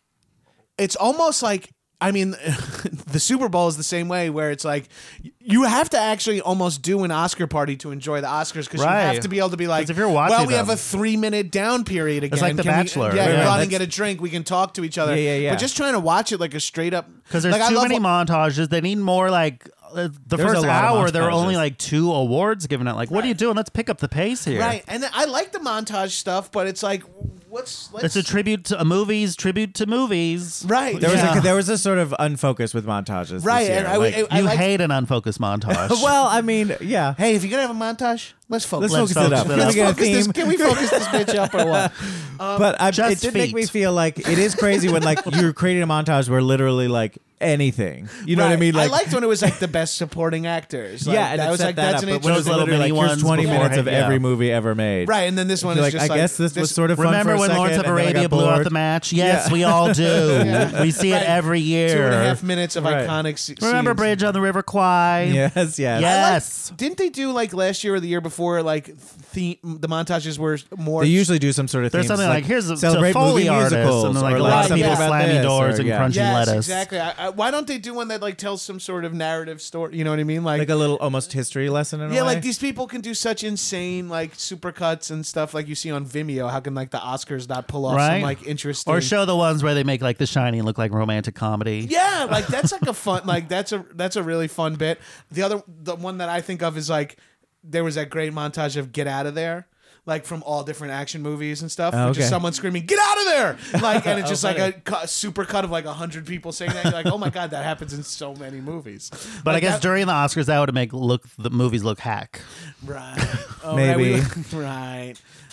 almost like, I mean, the Super Bowl is the same way where it's like you have to actually almost do an Oscar party to enjoy the Oscars because you Right. have to be able to be like, 'Cause if you're watching well, we have them- a 3-minute down period again. like The Can we- Bachelor. yeah, Right, go right. out and That's- get a drink. We can talk to each other. Yeah. But just trying to watch it like a straight up Because there's like, I too love many wa- montages. They need more like the There's first a lot of hour. There were only montages. like 2 awards given out. Like, what are you doing? Let's pick up the pace here. Right, and I like the montage stuff, but it's like, let's It's a tribute to movies. Tribute to movies. right. There was yeah. there was a sort of unfocus with montages. right, this year. and I like, I You like, hate an unfocused montage. well, I mean, yeah. Hey, if you're gonna have a montage, let's focus. Let's focus it up. focus Can we get a Focus this, theme? can we focus this bitch up or what? But it just did make me feet. feel like it is crazy when like you're creating a montage where literally like anything. You know what I Right. mean? Like I liked when it was like the best supporting actors. Like, yeah, and that it was set like that that's up. an But when it was Those little literally mini like here's ones 20 minutes of beforehand, every yeah. movie ever made. right, and then this one You're is like, just I guess this was sort of fun Remember for a when second, Lawrence of and then I Arabia got blew out bored. the match? Yes, Yeah. we all do. Yeah. We see Right. it every year. 2.5 minutes of Right. iconic. Remember scenes. Bridge on the River Kwai? Yes, yes. Yes. Didn't they do like last year or the year before? Like the montages were more. They usually do some sort of There's themes, something like here's a celebrate Foley movie artist, musicals, and then like or a lot of like people something about slamming this, doors or, and yeah. crunching Yes, lettuce. exactly. Why don't they do one that like tells some sort of narrative story? You know what I mean? like a little almost history lesson in a yeah, way. like these people can do such insane like supercuts and stuff like you see on Vimeo. How can like the Oscars not pull off some Right. like interesting Or show the ones where they make like The Shining look like romantic comedy. Yeah, like that's like a fun like that's a really fun bit. The one that I think of is like there was that great montage of Get Out of There. Like from all different action movies and stuff, Oh, which is okay. someone screaming "Get out of there!" Like, and it's just like a super cut of like 100 people saying that. You're like, oh my god, that happens in so many movies. But I Like guess that- during the Oscars that would make the movies look hack. right, oh, Maybe. right, right.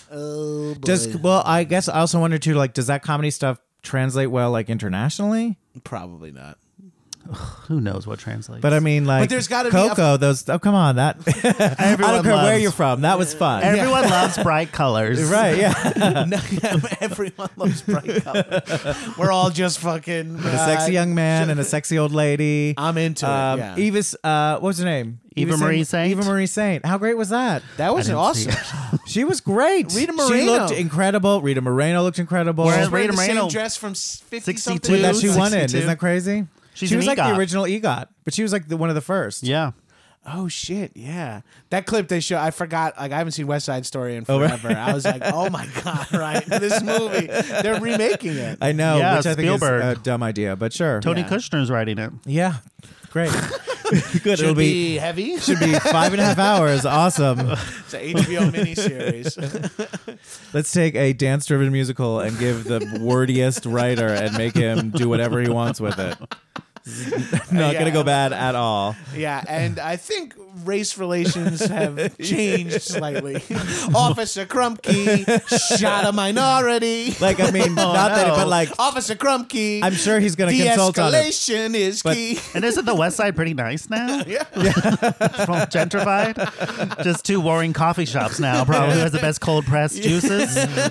Oh, boy. well, I guess I also wonder too. Like, does that comedy stuff translate well, like internationally? Probably not. Who knows what translates? But I mean, like, But there's gotta be Coco. Those. Oh, come on, that. I don't care where you're from. That was fun. Everyone loves bright colors. Right? Yeah. No, everyone loves bright color. We're all just fucking A sexy young man and a sexy old lady. I'm into it. Yeah. Eva's. What was her name? Eva Marie Saint? Eva Marie Saint. How great was that? That was didn't awesome. She was great. Rita She Moreno. looked incredible. Rita Moreno looked incredible. Whereas She's wearing Rita the Moreno- same dress from 50 62. something. that she won in. 62. Isn't that crazy? She's she an was like the EGOT. original EGOT, but she was like one of the first. Yeah. Oh shit! Yeah, that clip they show. I forgot. Like I haven't seen West Side Story in Oh, right. forever. I was like, oh my god! Right, this movie. They're remaking it. I know, Yeah, which I think Spielberg. is a dumb idea, but sure. Tony Yeah. Kushner's writing it. Yeah, great. Good. Should It'll be heavy. should be 5.5 hours. Awesome. It's an HBO miniseries. Let's take a dance-driven musical and give the wordiest writer and make him do whatever he wants with it. Not Yeah. gonna go bad at all. Yeah, and I think race relations have changed slightly. Officer Krumke shot a minority. Like, I mean, not that, but like, Officer Krumke. I'm sure he's gonna consult on it. de-escalation is But- key. And isn't the West Side pretty nice now? Yeah. From gentrified? Just 2 warring coffee shops now. Probably who has the best cold pressed juices.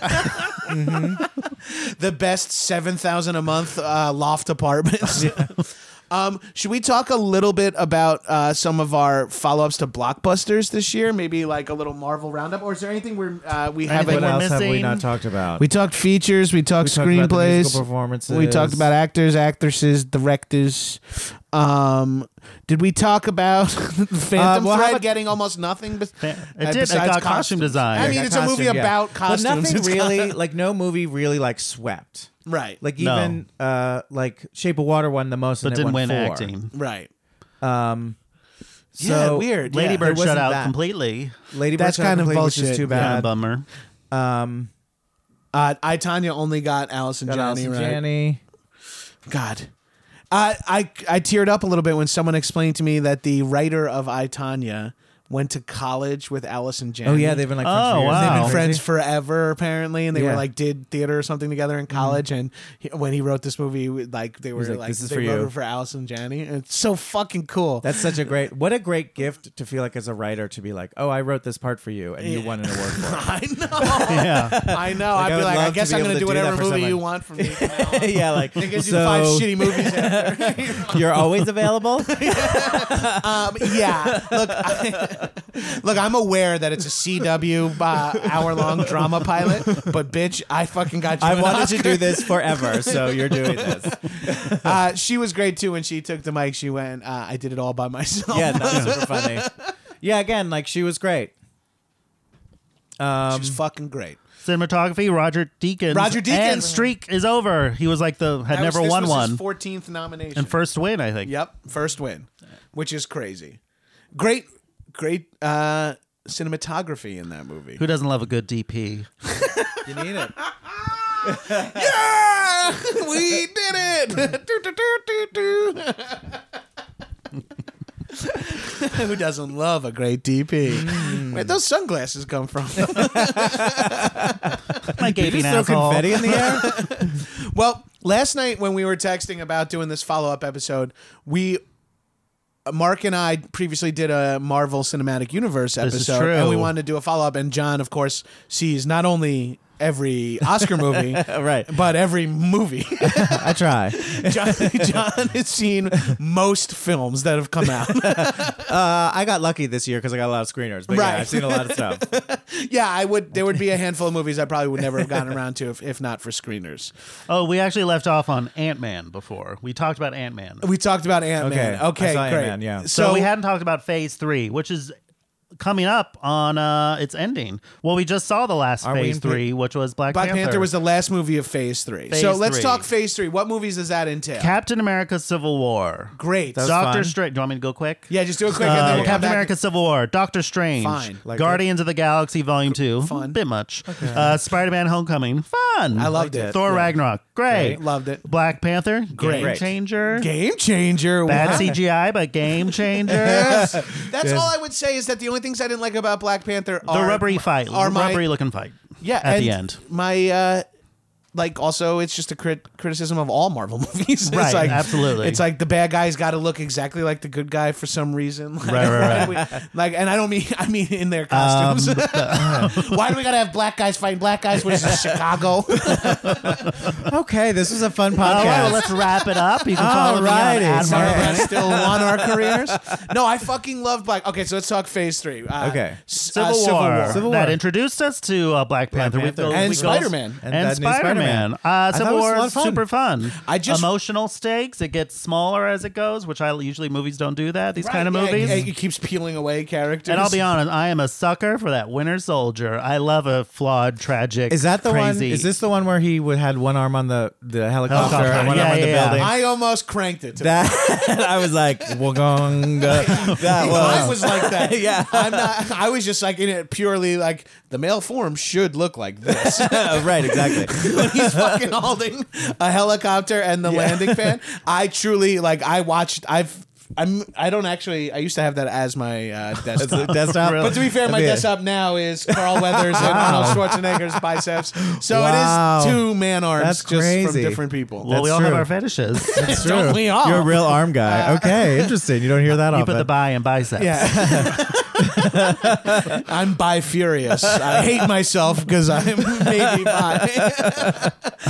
The best 7,000 a month loft apartments. Should we talk a little bit about some of our follow-ups to blockbusters this year? Maybe like a little Marvel roundup, or is there anything we Anything haven't? What we're else have we missing? not talked about? We talked features. We talked talked about the screenplays. musical performances. We talked about actors, actresses, directors. Did we talk about Phantom well, how Thread about- getting almost nothing? It did. It besides got costume costumes? design. I mean, got it's a movie costume, yeah. about costumes. But nothing It's really, like, no movie really like swept. right. Like No. even like Shape of Water won the most, but and it didn't won win 4. acting. right. So Yeah, weird. Lady yeah. Bird wasn't shut out that. completely. Lady That's Bird kind of Complete, which is bullshit. too Yeah, bad. bummer. I, Tanya, only got Allison Got Janney, Allison right? Janney. God. I teared up a little bit when someone explained to me that the writer of I, Tanya went to college with Allison Janney. Oh yeah, they've been like friends for Oh, years. wow. They've been Crazy. friends forever, apparently, and they were Yeah. like did theater or something together in college. And when he wrote this movie, like they were like, like "This is they for wrote you." it for Allison Janney. And it's so fucking cool. That's such a great gift to feel like as a writer to be like, oh, I wrote this part for you and you won an award for it. I know. Yeah. I know. Like, I I'd be would like, I love to guess be I'm able going to to do do that whatever for movie someone. you want from me. from now on. Yeah, like I guess you 5 so shitty movies after. you're always available. Yeah. Look, I'm aware that it's a CW hour-long drama pilot, but bitch, I fucking got you I an wanted to Oscar. do this forever, so you're doing this. She was great too when she took the mic. She went, I did it all by myself. Yeah, that's super funny. Yeah, again, like she was great. She was fucking great. Cinematography, Roger Deakins. Roger Deakins. And streak is over. He was like had never This won was one. his 14th nomination. And first win, I think. Yep, first win, which is crazy. Great cinematography in that movie. Who doesn't love a good DP? You need it. Yeah, we did it. Do, do, do, do, do. Who doesn't love a great DP? Where'd those sunglasses come from? My gaping Just throw asshole. confetti in the air. Well, last night when we were texting about doing this follow-up episode, Mark and I previously did a Marvel Cinematic Universe is episode, true. and we wanted to do a follow-up. And John, of course, sees not only every Oscar movie, Right. but every movie. I try. John has seen most films that have come out. I got lucky this year because I got a lot of screeners. But Right. yeah, I've seen a lot of stuff. Yeah, there would be a handful of movies I probably would never have gotten around to if not for screeners. Oh, we actually left off on Ant-Man before. We talked about Ant-Man. We talked about Ant-Man. Okay. Okay, I saw great. Ant-Man, yeah. So we hadn't talked about Phase 3, which is coming up on its ending. Well, we just saw the last Are we Phase in 3, which was Black Panther was the last movie of Phase 3. Phase So let's 3. talk Phase 3. What movies does that entail? Captain America Civil War. Great. That's Doctor fun. Strange. Do you want me to go quick? Yeah, just do it quick. and then we'll come Captain back. America Civil War, Doctor Strange, Fine. Like Guardians of the Galaxy Volume 2, Fun. bit much. Spider-Man Homecoming, fun. I loved it. Thor Ragnarok, great. Loved it. Black Panther, Great. game changer. Game changer. Bad Wow. CGI, but game changer. That's all I would say is that the only things I didn't like about Black Panther The are rubbery fight, are my- rubbery looking fight. Yeah, at and the end. My also it's just a criticism of all Marvel movies. Right, It's like, absolutely. It's like the bad guy's got to look exactly like the good guy for some reason. Like, Right. Like, and I mean in their costumes. Why do we got to have black guys fighting black guys? What is this, Chicago? Okay, this was a fun podcast. All right, well, let's wrap it up. You can follow me on Alrighty, at sorry. Mark I Brennan. still want our careers. No, I fucking love Black. Okay, so let's talk Phase 3. Okay. Civil War. Civil That War. introduced us to Black Panther. Panther. And We go- Spider-Man. And And that new Spider-Man. Spider-Man. I thought Civil it was a War lot is of fun. super fun. I just- Emotional stakes. It gets smaller as it goes, which usually movies don't do that. These kind of Right, yeah, movies. It keeps peeling away characters. And I'll be honest, I am a sucker for that Winter Soldier. I love a flawed, tragic. Is that the crazy. one? Is this the one where he had one arm on the helicopter Helicopter. and one Yeah, arm on the yeah, yeah. building? I almost cranked it. That I was like, Wagonga. That I was like that. Yeah. I'm not. I was just like in it purely like the male form should look like this. right, exactly. When he's fucking holding a helicopter and the landing pad. I truly like. I watched. I don't actually. I used to have that as my desktop. Desktop. But to be fair, my Yeah. desktop now is Carl Weathers and Arnold Schwarzenegger's biceps. So Wow. it is two man arms That's just from crazy. different people. Well, we all That's have true. our fetishes. It's true. Don't we all? You're a real arm guy. Okay, interesting. You don't hear that You often. put the bi in biceps. Yeah. I'm bi-furious. I hate myself because I'm maybe bi.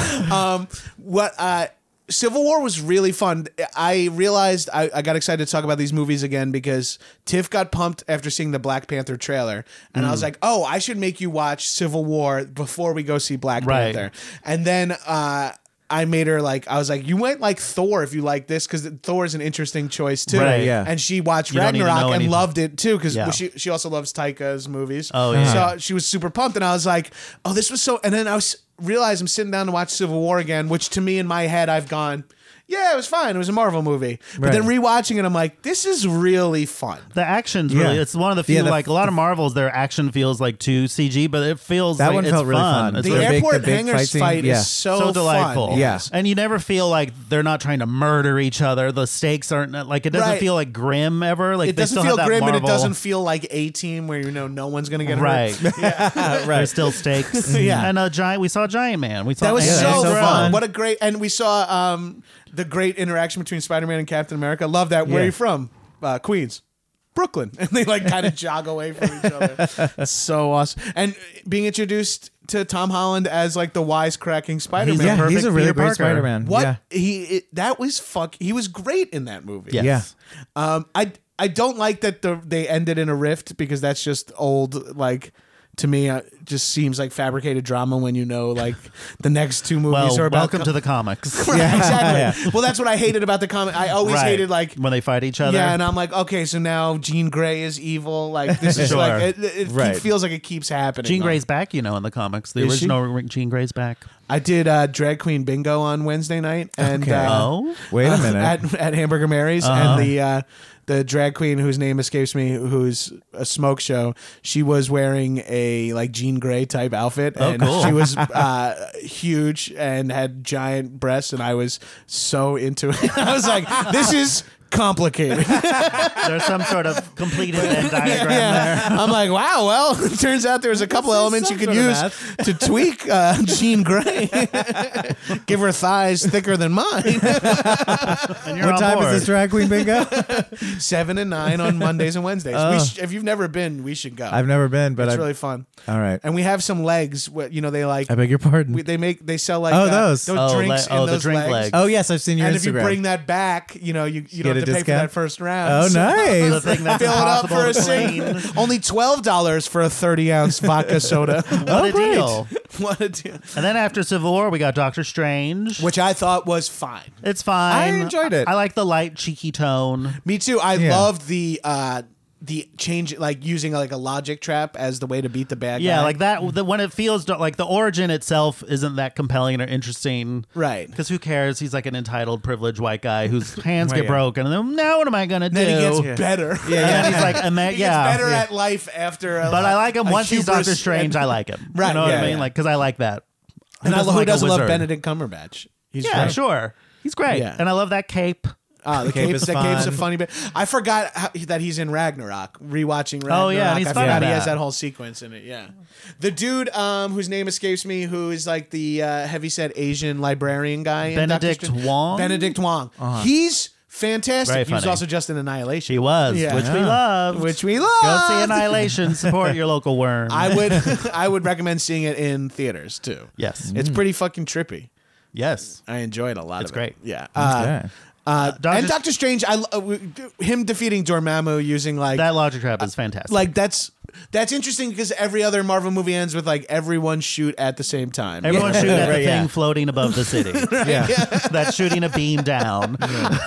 Civil War was really fun. I realized I got excited to talk about these movies again because Tiff got pumped after seeing the Black Panther trailer. And I was like, oh, I should make you watch Civil War before we go see Black Right. Panther. And then I made her like, I was like, you might like Thor if you like this because Thor is an interesting choice too. Right, yeah. And she watched You don't even know Ragnarok and anything. loved it too because Yeah. she also loves Taika's movies. Oh, yeah. So she was super pumped, and I was like, oh, this was so. And then realized I'm sitting down to watch Civil War again, which to me in my head I've gone, yeah, it was fine. It was a Marvel movie. But then rewatching it, I'm like, this is really fun. The action's really, it's one of the few, like a lot of Marvels, their action feels like too CG, but it feels That like one it's felt really fun. It's The really airport big hangars fight fight scene. Yeah. is so delightful. fun. Yeah. And you never feel like they're not trying to murder each other. The stakes aren't like, it doesn't Right. feel like grim ever. Like It they doesn't still feel have that grim, and it Marvel- doesn't feel like A-Team where no one's going to get Right. hurt. There's still stakes. Yeah. And we saw Giant Man. We saw That was Ant-Man. so so fun. fun. What a great, and we saw the great interaction between Spider-Man and Captain America. Love that. Where are you from? Queens. Brooklyn. And they like kind of jog away from each other. It's so awesome. And being introduced to Tom Holland as like the wisecracking Spider-Man. Yeah, he's a really Peter great Parker. Spider-Man. What Yeah. that was he was great in that movie. Yes. Yeah. I don't like that they ended in a rift because that's just old. Like to me, it just seems like fabricated drama when like the next two movies Well, are about. welcome to the comics. Right, exactly. Well, that's what I hated about the comic. I always Right. hated like. when they fight each other. Yeah, and I'm like, okay, so now Jean Grey is evil. Like this is Sure. like it Right. feels like it keeps happening. Jean Grey's back, in the comics. The Is she? original Jean Grey's back. I did drag queen bingo on Wednesday night, and Okay. Wait a minute. at Hamburger Mary's, and the drag queen whose name escapes me, who's a smoke show, she was wearing a like Jean Grey type outfit, and cool. she was huge and had giant breasts, and I was so into it. I was like, this is complicated. There's some sort of completed Venn diagram there. I'm like, wow, well, it turns out there's a couple elements you could use to tweak Jean Grey. Give her thighs thicker than mine. And you're What on time board. is this drag queen bingo? 7 and 9 on Mondays and Wednesdays. If you've never been, we should go. I've never been, but It's I've, really fun. all right. And we have some legs. They like. I beg your pardon. They sell like those. drinks in the those drink legs. legs. Oh yes, I've seen your And Instagram. if you bring that back, you don't have get to a pay for discount? that first round. Oh, So nice. The thing that's fill it up impossible for a to sing. clean. Only $12 for a 30-ounce vodka soda. What a deal. What a deal. And then after Civil War, we got Doctor Strange. Which I thought was fine. It's fine. I enjoyed it. I like the light, cheeky tone. Me too. I Yeah. loved the change, like using like a logic trap as the way to beat the bad Yeah, guy. like that. When it feels like the origin itself isn't that compelling or interesting. Right. Because who cares? He's like an entitled, privileged white guy whose hands Right, get yeah. broken. And then, now what am I going to do? Then he gets better. And then he's like, He gets better at life after. But I like him a once he's hubris Doctor Strange. and- I like him. Right, You know what yeah, I mean? yeah. Like, because I like that. And who like a doesn't love wizard? Benedict Cumberbatch? He's Yeah, great. sure. He's great. Yeah. And I love that cape. The cape is that cape's a fun. funny bit. I forgot that he's in Ragnarok. Rewatching Ragnarok, Oh, yeah, and he's I fun forgot in he has that. that whole sequence in it. Yeah, the dude whose name escapes me, who is like the heavyset Asian librarian guy, in Benedict Doctor Strange. Wong? Benedict Wong. He's fantastic. Very He was funny. also just in Annihilation. He was, Yeah. which we love. Which we love. Go see Annihilation. Support your local worm. I would recommend seeing it in theaters too. Yes. It's pretty fucking trippy. Yes. I enjoyed a lot It's of it. great. Yeah. Okay. And Doctor Strange, him defeating Dormammu using like That logic trap is fantastic. like that's interesting because every other Marvel movie ends with like everyone shoot at the same time. Everyone shooting at the Right, thing yeah. floating above the city. Yeah. That's shooting a beam down.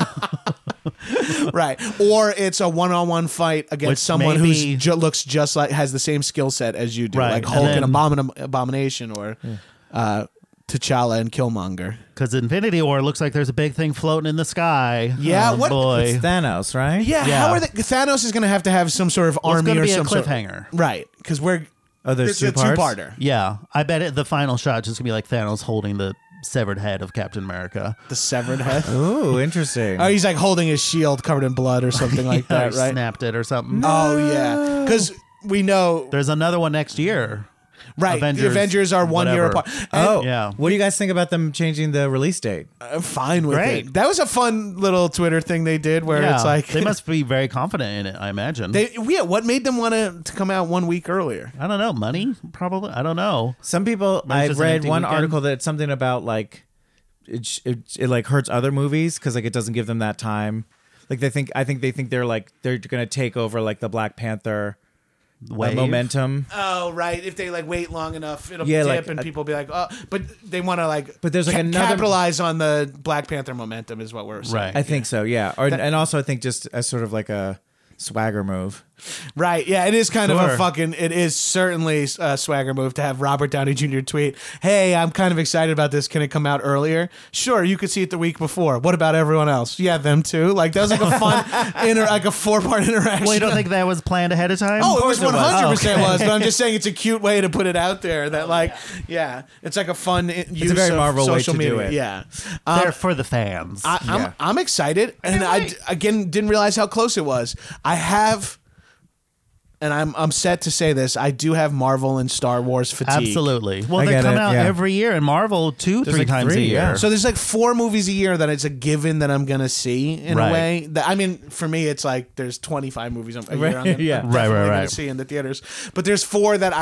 Right. Or it's a one-on-one fight against Which someone maybe- who's looks just like has the same skill set as you do, Right. like And Hulk and then- Abomination or T'Challa and Killmonger. Because Infinity War looks like there's a big thing floating in the sky. Yeah, Oh, what- boy. It's Thanos, right? Yeah, Yeah. how are they? Thanos is going to have some sort of Well, it's army gonna or be a some sort cliffhanger. right? Because Oh, there's it's two a parts? two-parter. Yeah. I bet the final shot just going to be like Thanos holding the severed head of Captain America. The severed head. Ooh, interesting. Oh, he's like holding his shield covered in blood or something like that, Or right? snapped it or something. Oh yeah, because we know There's another one next year. right. The Avengers, Avengers are 1 year whatever. apart. And Oh, Yeah. What do you guys think about them changing the release date? I'm fine with Great. it. That was a fun little Twitter thing they did where it's like they must be very confident in it, I imagine. what made them want to come out 1 week earlier? I don't know. Money? Probably. I don't know. Some people, Maybe it's I've just an read empty one weekend. article that it's something about like it like hurts other movies because like it doesn't give them that time. Like they think they're gonna take over like the Black Panther Wave. momentum. Oh right, if they like wait long enough, it'll Yeah, dip like, and people be like, oh, but they want to like. But there's, like, another- capitalize on the Black Panther momentum is what we're saying. Right. I think so, yeah. And also I think just as sort of like a swagger move. Right. Yeah, it is kind of a Sure. fucking, it is certainly a swagger move to have Robert Downey Jr. tweet, hey, I'm kind of excited about this. Can it come out earlier? Sure, you could see it the week before. What about everyone else? Yeah, them too. Like, that was like a fun, like a 4-part interaction. Well, you don't think that was planned ahead of time? Oh, it was 100% Oh, okay. was, but I'm just saying it's a cute way to put it out there that, like, yeah, it's like a fun use a very of Marvel way social to do media. it. Yeah. They're for the fans. I'm excited, and again didn't realize how close it was. I have, and I'm set to say this. I do have Marvel and Star Wars fatigue. Absolutely. Well, I they get come it, out yeah. every year, and Marvel 2-3 like times 3, a year. yeah. So there's like 4 movies a year that it's a given that I'm gonna see in Right. a way. That, I mean, for me, it's like there's 25 movies a year I'm gonna, Yeah. I'm Right, definitely gonna right. see in the theaters. But there's 4 that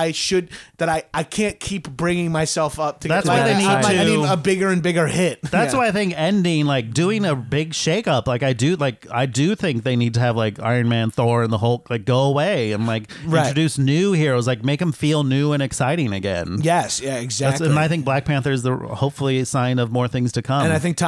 I can't keep bringing myself up to. That's get, why like, they need I to- need a bigger and bigger hit. That's Yeah. why I think ending, like doing a big shakeup, I do think they need to have like Iron Man, Thor, and the Hulk like go away and like Right. introduce new heroes, like make them feel new and exciting again. Yes, yeah, exactly. And I think Black Panther is the hopefully a sign of more things to come. And I think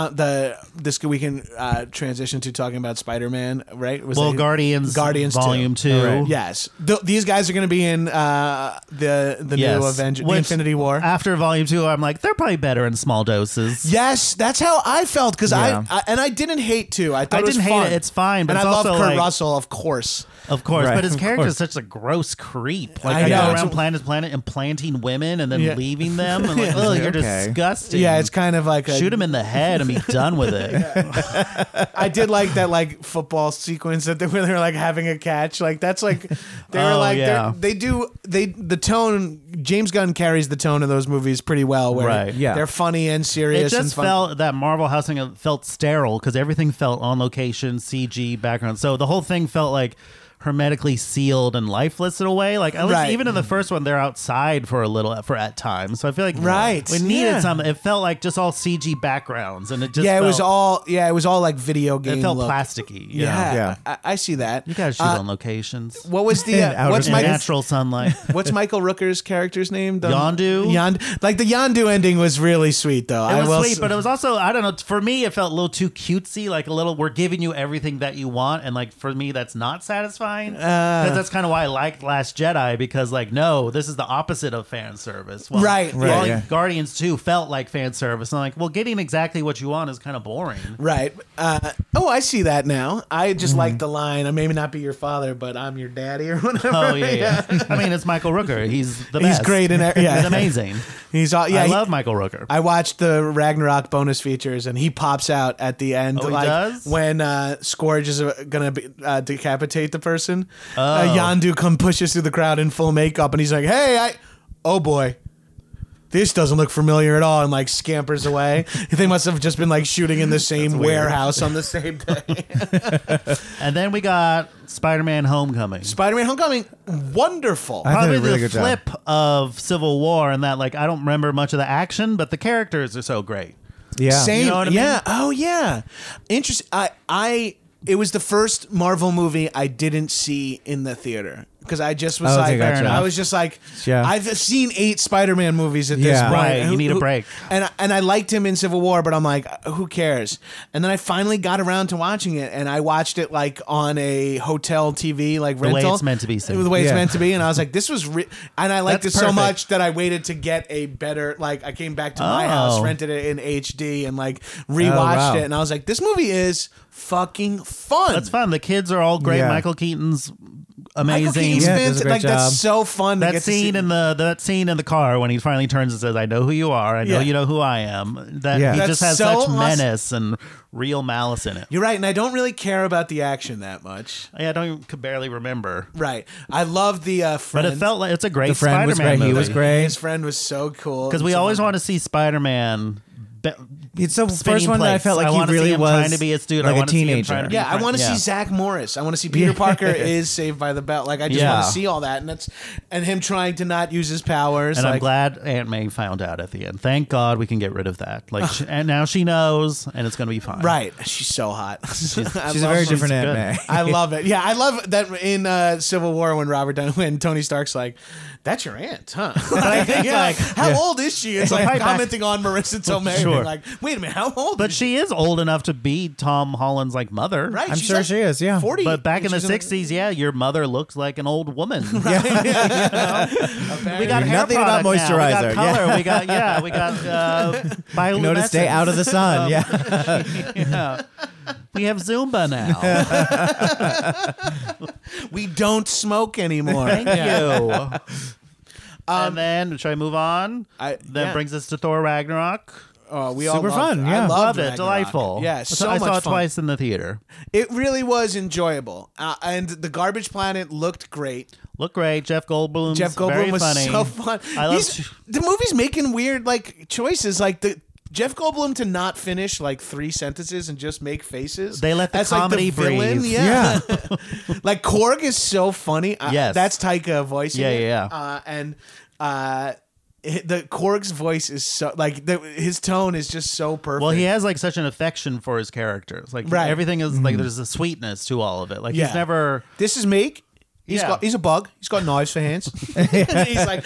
we can transition to talking about Spider-Man, right? Guardians Volume 2. Right. Yes, these guys are going to be in the Yes. new Avengers, the Which, Infinity War. After Volume 2, I'm like, they're probably better in small doses. Yes, that's how I felt because Yeah. I didn't hate to. I thought I it was didn't hate fun. it. It's fine, but and it's I love also Kurt like, Russell, of course. Of course, Right, but his of character course. is such a gross creep. Like, I I know. go It's- around planet to planet implanting women and then Yeah. leaving them. And like, oh, you're Okay. disgusting. Yeah, it's kind of like Shoot him in the head and be done with it. I did like that like football sequence that where they're like having a catch. Like that's like they were Oh, like yeah. the tone. James Gunn carries the tone of those movies pretty well. Where Right. Yeah. they're funny and It serious. and just fun. felt that Marvel housing felt sterile because everything felt on location, CG background. So the whole thing felt like hermetically sealed and lifeless in a way. Like at least Right. even in the first one, they're outside for at times. So I feel like Right. we needed Yeah. some. It felt like just all CG backgrounds, and it just it felt, was all like video game. it felt look. plasticky. Yeah, Yeah. I see that. You gotta shoot on locations. What was the In outer what's space. Michael Natural sunlight. what's Michael Rooker's character's name? Yondu? Like the Yondu ending was really sweet though. It was sweet, but it was also, I don't know, for me it felt a little too cutesy, like a little, we're giving you everything that you want, and like for me that's not satisfying. Because that's kind of why I liked Last Jedi, because like, no, this is the opposite of fan service. Well, Right, well, yeah. Guardians 2 felt like fan service. And I'm like, well, getting exactly what you want is kind of boring. right. I see that now. I just Mm-hmm. like the line. I may not be your father, but I'm your daddy or whatever. Oh, yeah. I mean, it's Michael Rooker. He's the He's best. great in yeah. He's amazing. He's all yeah. I he- love Michael Rooker. I watched the Ragnarok bonus features, and he pops out at the end, Oh, he like does? when Scourge is gonna decapitate the person. Oh. Yondu pushes through the crowd in full makeup, and he's like, "Hey, oh boy, this doesn't look familiar at all," and like scampers away. They must have just been like shooting in the same warehouse on the same day. And then we got Spider-Man Homecoming. Spider-Man: Homecoming, wonderful. I thought Probably a really the good job. flip of Civil War, and that like I don't remember much of the action, but the characters are so great. Yeah. Same. You know what I yeah. mean? Oh yeah. Interesting. It was the first Marvel movie I didn't see in the theater because I just was Okay, like, gotcha. I was just like, Yeah. I've seen 8 Spider-Man movies at this Yeah. point. Right, you need a break. And I liked him in Civil War, but I'm like, who cares? And then I finally got around to watching it, and I watched it like on a hotel TV, like way rental. it's meant to be seen. The way it's Yeah. meant to be, and I was like, this was, and I liked That's it so perfect. much that I waited to get a better. Like, I came back to my Oh. house, rented it in HD, and like rewatched wow. it, and I was like, this movie is fucking fun. That's fun. The kids are all great. Yeah. Michael Keaton's Michael amazing. Keaton's Yeah, does a great like that's job. so fun. to That get to see. scene that scene in the car when he finally turns and says, "I know who you are. I know Yeah. you know who I am." That Yeah. he That's just has so such awesome. menace and real malice in it. You're right, and I don't really care about the action that much. Yeah, I don't even, could barely remember, Right, I love the but friend. it felt like it's a great The friend was Spider-Man great. He movie. was great. His friend was so cool because we always want to see Spider-Man. It's the spinning first one that I plates. felt like I he wanna see really him was trying to be a student. I like a wanna see him teenager. trying to be Yeah, I want to yeah. see Zach Morris. I want to see Peter Parker is Saved by the Bell. Like I just Yeah. want to see all that, and that's and him trying to not use his powers. And I'm like, glad Aunt May found out at the end. Thank God we can get rid of that. Like, and now she knows, and it's going to be fine. right, she's so hot. She's a very different Aunt May. I love it. Yeah, I love that in Civil War when Tony Stark's like, "That's your aunt, huh?" How old is she? It's like Right back- commenting on Marissa Tomei. Sure. Being like, wait a minute, how old? But is she is old enough to be Tom Holland's like mother. Right, I'm she's sure like she is, yeah. 40. But back in the She's 60s, yeah, your mother looks like an old woman. We got You're hair nothing about product now. moisturizer, We got color. We got bioluminescence. You know to stay out of the sun. Yeah. Yeah. We have Zumba now. we don't smoke anymore. Thank you. And then, should I move on? That brings us to Thor Ragnarok. We Super all fun, loved it. yeah. I Loved it. Ragnarok. Delightful. Yeah, so I much saw it fun. twice in the theater. It really was enjoyable, and the Garbage Planet looked great. Looked great. Jeff Goldblum. Jeff very Goldblum was funny. so fun. I love. The movie's making weird choices, like the Jeff Goldblum to not finish like 3 sentences and just make faces. They let the As, comedy breathe. Yeah. Like Korg is so funny. Yes. That's Taika voicing it. Yeah. And the Korg's voice is so his tone is just so perfect. Well, he has like such an affection for his characters. Like Right. everything is like there's a sweetness to all of it. Like Yeah. he's never. This is Meek. He's a bug. He's got knives for hands. He's like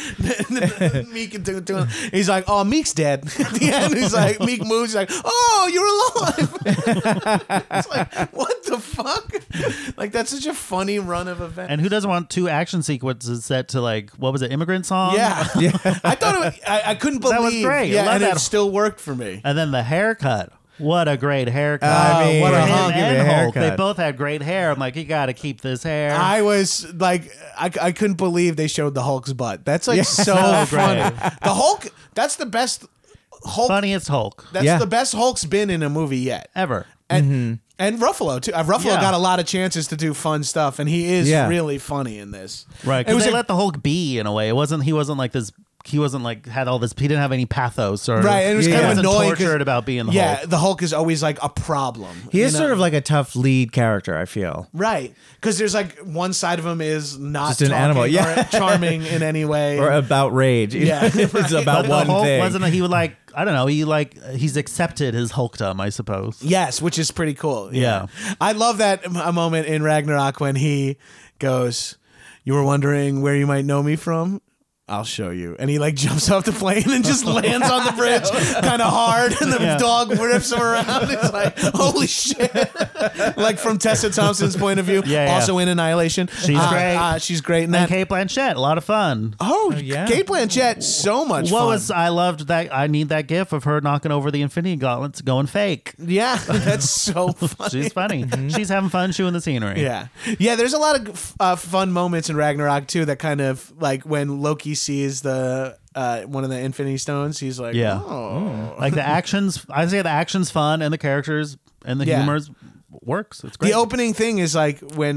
Meek and doing. He's like, oh, Meek's dead. At the end, he's like, Meek moves. He's like, oh, you're alive. It's like, what the fuck? Like that's such a funny run of events. And who doesn't want 2 action sequences set to like what was it, Immigrant Song? Yeah. I thought I couldn't believe That was great. Yeah, Love and that. it still worked for me. And then the haircut. What a great haircut! I mean, what a Him hunk. give me a and Hulk, haircut. they both had great hair. I'm like, you got to keep this hair. I was like, I couldn't believe they showed the Hulk's butt. That's like so funny. The Hulk. That's the best Hulk. Funniest Hulk That's Yeah. the best Hulk's been in a movie yet. ever. And Ruffalo too. Ruffalo Yeah. got a lot of chances to do fun stuff, and he is Yeah. really funny in this. Right, It because was they a- let the Hulk be in a way. He wasn't like this. He wasn't like had all this. He didn't have any pathos or right. And it was Yeah. kind of wasn't annoying. 'cause- tortured about being the yeah, Hulk. the Hulk is always like a problem. He is you know? sort of like a tough lead character, I feel. right because there's like one side of him is not Just an talking animal, yeah. or charming in any way. Or about rage. Yeah, It's right. about But one the Hulk thing. wasn't. He would like. I don't know. He's accepted his Hulkdom, I suppose. Yes, which is pretty cool. Yeah. I love that a moment in Ragnarok when he goes, "You were wondering where you might know me from? I'll show you." And he like jumps off the plane and just lands on the bridge kind of hard, and the dog rips him around. It's like, holy shit. Like from Tessa Thompson's point of view, Yeah, yeah. also in Annihilation. She's great. She's great in And that. Kate Blanchett, a lot of fun. Oh, yeah. Kate Blanchett, so much fun. I loved that. I need that gif of her knocking over the Infinity Gauntlets, going fake. Yeah, that's so funny. She's funny. She's having fun chewing the scenery. Yeah. Yeah, there's a lot of fun moments in Ragnarok too that kind of like when Loki sees the one of the Infinity Stones, he's like, Yeah. oh. Like the actions, I say the action's fun and the characters and the Yeah. humor's works. It's great. The opening thing is like when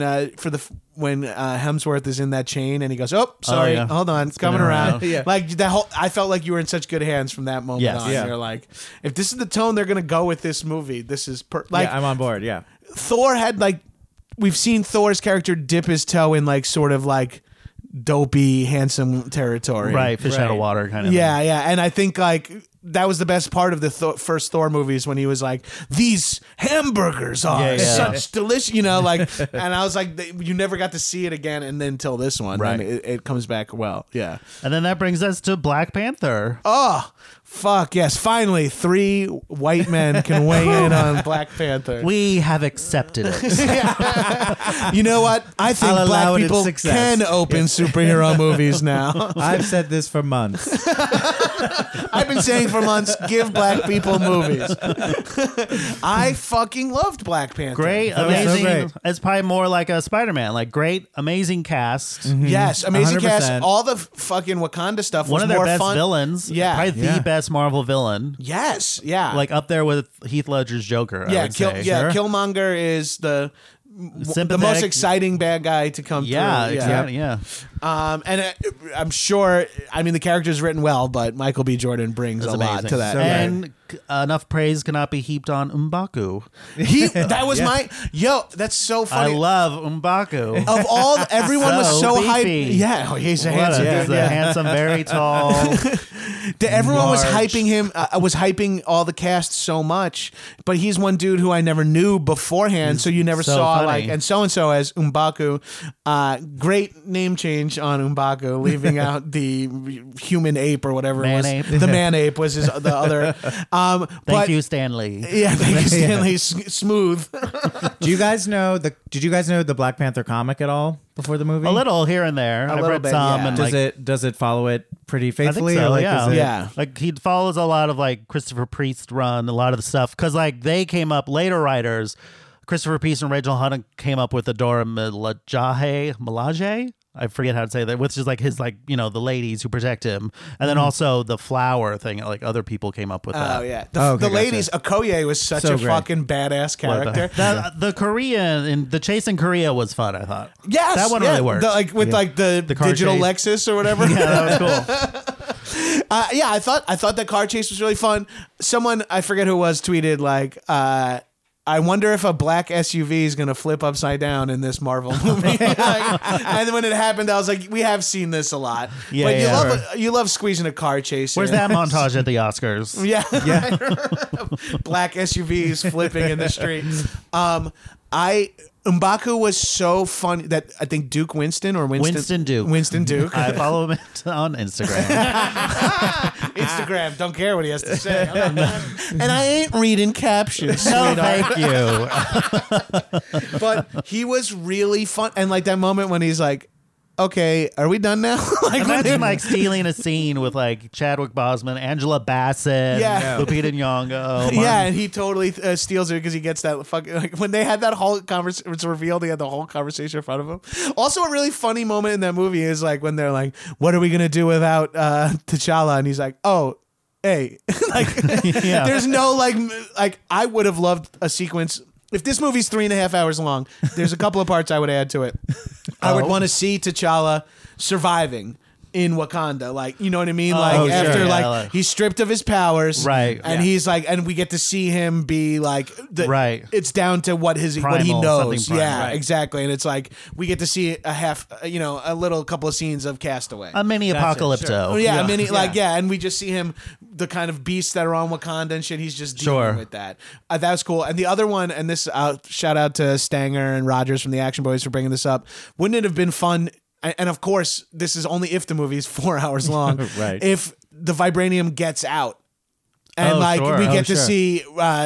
Hemsworth is in that chain and he goes, "Oh, sorry, yeah. hold on, it's coming around. around." Yeah. Like that whole, I felt like you were in such good hands from that moment Yes. on. Yeah. You're like, if this is the tone they're gonna go with this movie, this is like yeah, I'm on board. Yeah. Thor had like we've seen Thor's character dip his toe in like sort of like dopey, handsome territory. Right, fish out of Right. water kind of Yeah, yeah. And I think like that was the best part of the first Thor movies when he was like, "These hamburgers are Yeah, yeah. such delicious," you know, like, and I was like, you never got to see it again, and then until this one, Right. and it comes back well. Yeah. And then that brings us to Black Panther. Oh, fuck yes! Finally, 3 white men can weigh in on Black Panther. We have accepted it. You know what? I think I'll allow black it its people success. can open superhero movies now. I've said this for months. I've been saying for months, give black people movies. I fucking loved Black Panther. Great, That was so amazing. great. It's probably more like a Spider-Man. Like great, amazing cast. Yes, amazing 100%. cast. All the fucking Wakanda stuff One was of their more best fun. villains. Yeah. Probably Yeah. the best Marvel villain. Yes, yeah. Like up there with Heath Ledger's Joker, I yeah, would say. Killmonger is the the Sympathetic. most exciting bad guy to come Yeah, through. exactly. Yeah. And I'm sure, I mean, the character's written well, but Michael B. Jordan brings That's a lot amazing. to that. So Yeah. And enough praise cannot be heaped on M'Baku. That was that's so funny. I love M'Baku. Of all, everyone was so hyped. beefy. Yeah, he's a handsome He's dude. a handsome, very tall. Everyone was large. hyping him. Was hyping all the cast so much, but he's one dude who I never knew beforehand. So you never so saw funny. like, and so as M'Baku. Great name change on M'Baku, leaving out the human ape or whatever it was. Man ape. The man ape was the other. Thank you, Stanley. Yeah, thank you, Stanley. Smooth. Did you guys know the Black Panther comic at all before the movie? A little here and there. I've little read bit, some, yeah. and Does it follow it pretty I think faithfully? so, or like, yeah. is it- Yeah. Like he follows a lot of like Christopher Priest run a lot of the stuff because like they came up later writers. Christopher Priest and Rachel Hunt came up with Adora Milaje. I forget how to say that, which is like his the ladies who protect him, and then also the flower thing. Like other people came up with that. Oh yeah, Okay, the gotcha. ladies. Okoye was such So a great. fucking badass character. The Korean and the chase in Korea was fun. I thought. Yes, that one yeah, really worked. With the car digital chase. Lexus or whatever. Yeah, that was cool. Yeah, I thought that car chase was really fun. Someone, I forget who it was, tweeted like, I wonder if a black SUV is going to flip upside down in this Marvel movie. And when it happened, I was like, we have seen this a lot. Yeah, but yeah. you love squeezing a car chase. Where's in. that montage at the Oscars? Yeah. Black SUVs flipping in the street. M'Baku was so funny that I think Winston Duke. Winston Duke. I follow him on Instagram. Instagram, don't care what he has to say. And I ain't reading captions. No, sweetheart. thank you. But he was really fun. And like that moment when he's like, okay, are we done now? Like, Imagine like stealing a scene with like Chadwick Boseman, Angela Bassett, Yeah. Lupita Nyong'o. yeah, and he totally steals it because he gets that fucking like when they had that whole conversation. It's revealed he had the whole conversation in front of him. Also, a really funny moment in that movie is like when they're like, "What are we gonna do without T'Challa?" And he's like, "Oh, hey, like Yeah. there's no like I would have loved a sequence." If this movie's 3.5 hours long, there's a couple of parts I would add to it. I would want to see T'Challa surviving in Wakanda, like, you know what I mean? Like sure. after Yeah, like like- he's stripped of his powers, Right. And he's like, and we get to see him be like, Right. It's down to what he Primal, knows, something primal, yeah, right. exactly. And it's like we get to see a couple of scenes of Castaway. A mini apocalypto. Oh, yeah, I mean, and we just see him, the kind of beasts that are on Wakanda and shit. He's just dealing Sure. with that. That was cool. And the other one, and this shout out to Stanger and Rogers from the Action Boys for bringing this up. Wouldn't it have been fun? And of course, this is only if the movie is 4 hours long. Right. If the vibranium gets out, and Oh, sure. we Oh, get to sure. see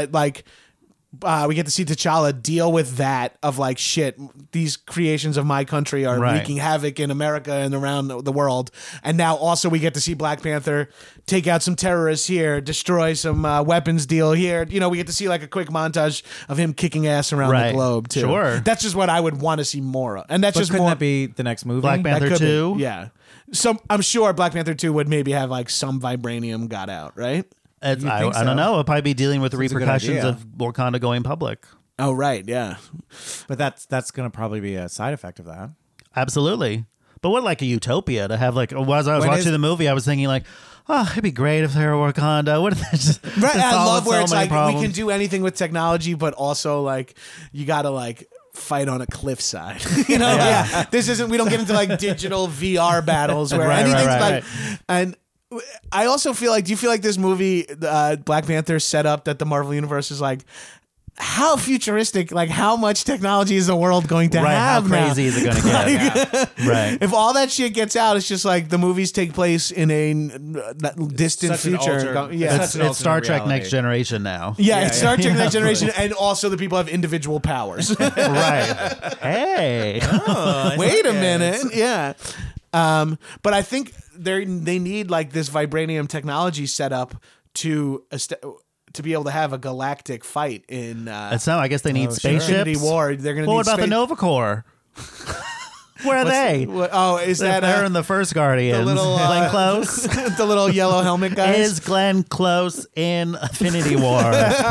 we get to see T'Challa deal with that of like, shit, these creations of my country are Right. wreaking havoc in America and around the world. And now also we get to see Black Panther take out some terrorists here, destroy some weapons deal here. You know, we get to see like a quick montage of him kicking ass around the Right. globe too. Sure. That's just what I would want to see more of. And that's But just couldn't more. that be the next movie? Black that Panther could be, 2? yeah. So I'm sure Black Panther 2 would maybe have like some vibranium got out, right? I think don't so? know. It'll probably be dealing with the Seems a good repercussions idea. of Wakanda going public. Oh, right. Yeah. But that's going to probably be a side effect of that. Absolutely. But what like a utopia to have like, as I was When watching is- the movie, I was thinking like, oh, it'd be great if they were Wakanda. What if they just Right, just I solve love where so it's many like we problems? can do anything with technology, but also like you gotta like fight on a cliffside. You know, like, this isn't. We don't get into like digital VR battles where Right, anything's right, like. And I also feel like, do you feel like this movie, Black Panther, set up that the Marvel Universe is like, how futuristic, like how much technology is the world going to Right, how have now? crazy is it going to get? Right. If all that shit gets out, it's just like the movies take place in a distant Such an future. altered- Yeah. Such It's, an it's alternate Star Trek reality. Next Generation now. Yeah, it's Star Trek yeah. Next Generation, and also the people have individual powers. Right. Hey. Wait a minute, yeah. But I think they need like this vibranium technology set up to be able to have a galactic fight in That's not, I guess they need spaceships. Infinity War. They're going to Well, need what about space- the Nova Corps? Where are they? Is that They're in the first Guardians. the little Glenn Close? the little yellow helmet guys? Is Glenn Close in Infinity War?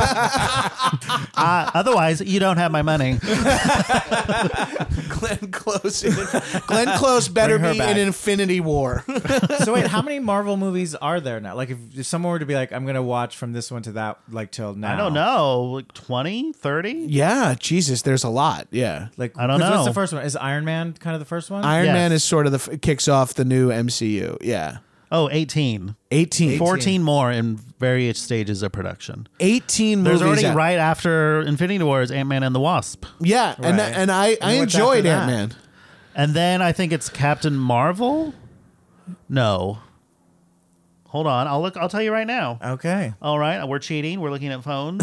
Otherwise, you don't have my money. Glenn Close. Glenn Close better Bring her be back. in Infinity War. So wait, how many Marvel movies are there now? Like if someone were to be like, I'm gonna watch from this one to that, like till now. I don't know, like 20, 30? Yeah, Jesus, there's a lot. Yeah. Like I don't 'cause What's know. the first one? Is Iron Man kind of the first one? Iron Yes. Man is sort of kicks off the new MCU. Yeah. Oh, 18. 18. 14 more in various stages of production. 18 There's movies. already out. right after Infinity War is Ant-Man and the Wasp. Yeah, and Right. and I what's enjoyed after that? Ant-Man. And then I think it's Captain Marvel? No. Hold on. I'll tell you right now. Okay. All right. We're cheating. We're looking at phones.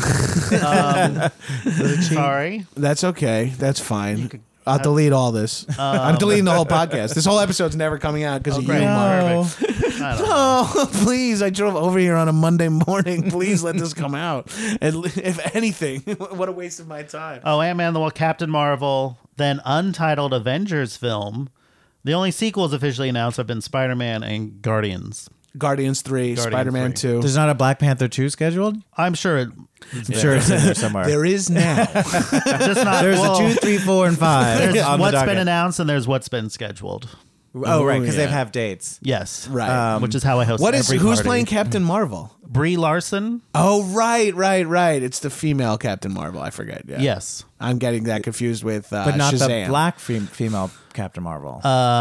Sorry. That's okay. That's fine. I'll delete all this. I'm deleting the whole podcast. This whole episode's never coming out because of you, great. Mark. Perfect. I don't know. Oh, please. I drove over here on a Monday morning. Please let this come out. And if anything, what a waste of my time. Oh, Ant-Man, the Captain Marvel, then untitled Avengers film. The only sequels officially announced have been Spider-Man and Guardians. Guardians 3, Spider-Man 3. 2. There's not a Black Panther 2 scheduled? I'm sure I'm sure it's in there somewhere. There is now. just not. There's well, a 2, 3, 4, and 5. There's on the what's docket. been announced and there's what's been scheduled. Oh, right, because yeah. they have dates. Yes. Right. Which is how I host What is every who's party. playing Captain Marvel? Brie Larson? Oh, right. It's the female Captain Marvel. I forget. Yeah. Yes. I'm getting that confused with But not Shazam. the black female Captain Marvel.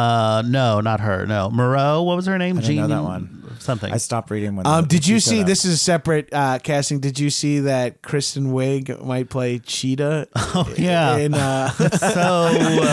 No, not her. No. Moreau, what was her name? I didn't know Jean that one. Something. I stopped reading when Did you she showed see up. this is a separate casting? Did you see that Kristen Wiig might play Cheetah? Oh yeah. in, so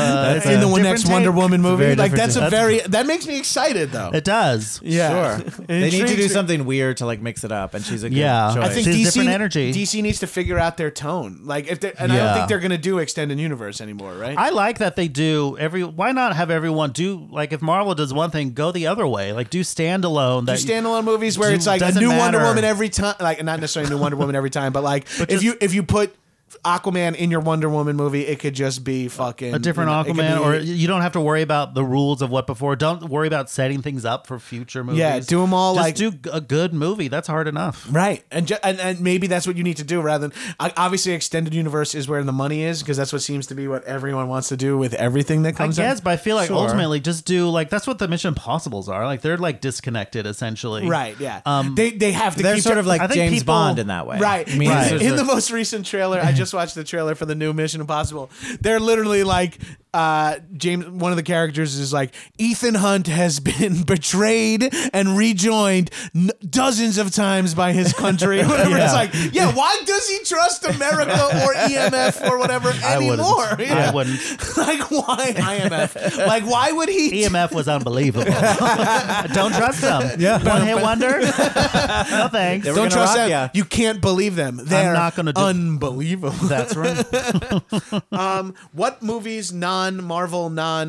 in the next Wonder Woman movie. very Like different that makes me excited though. it does. Yeah, Sure. They need to do something weird to like mix it up, and she's a good Yeah. choice. I think She's DC different energy. DC needs to figure out their tone. Like I don't Yeah. think they're going to do extended universe anymore, right? I like that they do why not have everyone do like if Marvel does one thing, go the other way. Like do standalone Do standalone movies where it's like a doesn't new Wonder matter. Woman every time, like not necessarily a new Wonder Woman every time, but like if you put Aquaman in your Wonder Woman movie, it could just be fucking a different it could Aquaman, be- or you don't have to worry about the rules of what before. Don't worry about setting things up for future movies. Yeah, do 'em all Just like- do a good movie. That's hard enough. right, and maybe that's what you need to do rather than obviously extended universe is where the money is because that's what seems to be what everyone wants to do with everything that I comes guess, out. but I feel like Sure. ultimately just do like that's what the Mission Impossibles are. Like they're like disconnected essentially. Right, yeah, they have to They're keep sort of like I think James people- Bond in that way. Right. I mean, Right. there's In a- the most recent trailer, I just watched the trailer for the new Mission Impossible. They're literally like, James, one of the characters is like, Ethan Hunt has been betrayed and rejoined dozens of times by his country. Whatever. It's like, yeah, why does he trust America or EMF or whatever anymore? I Yeah. wouldn't. Like, why IMF? Like, why would he? EMF was unbelievable. Don't trust them. Yeah. One hit wonder. No thanks. We're Don't gonna trust rock them. ya. You can't believe them. They're not gonna do- unbelievable. That's right. What movies, non-Marvel,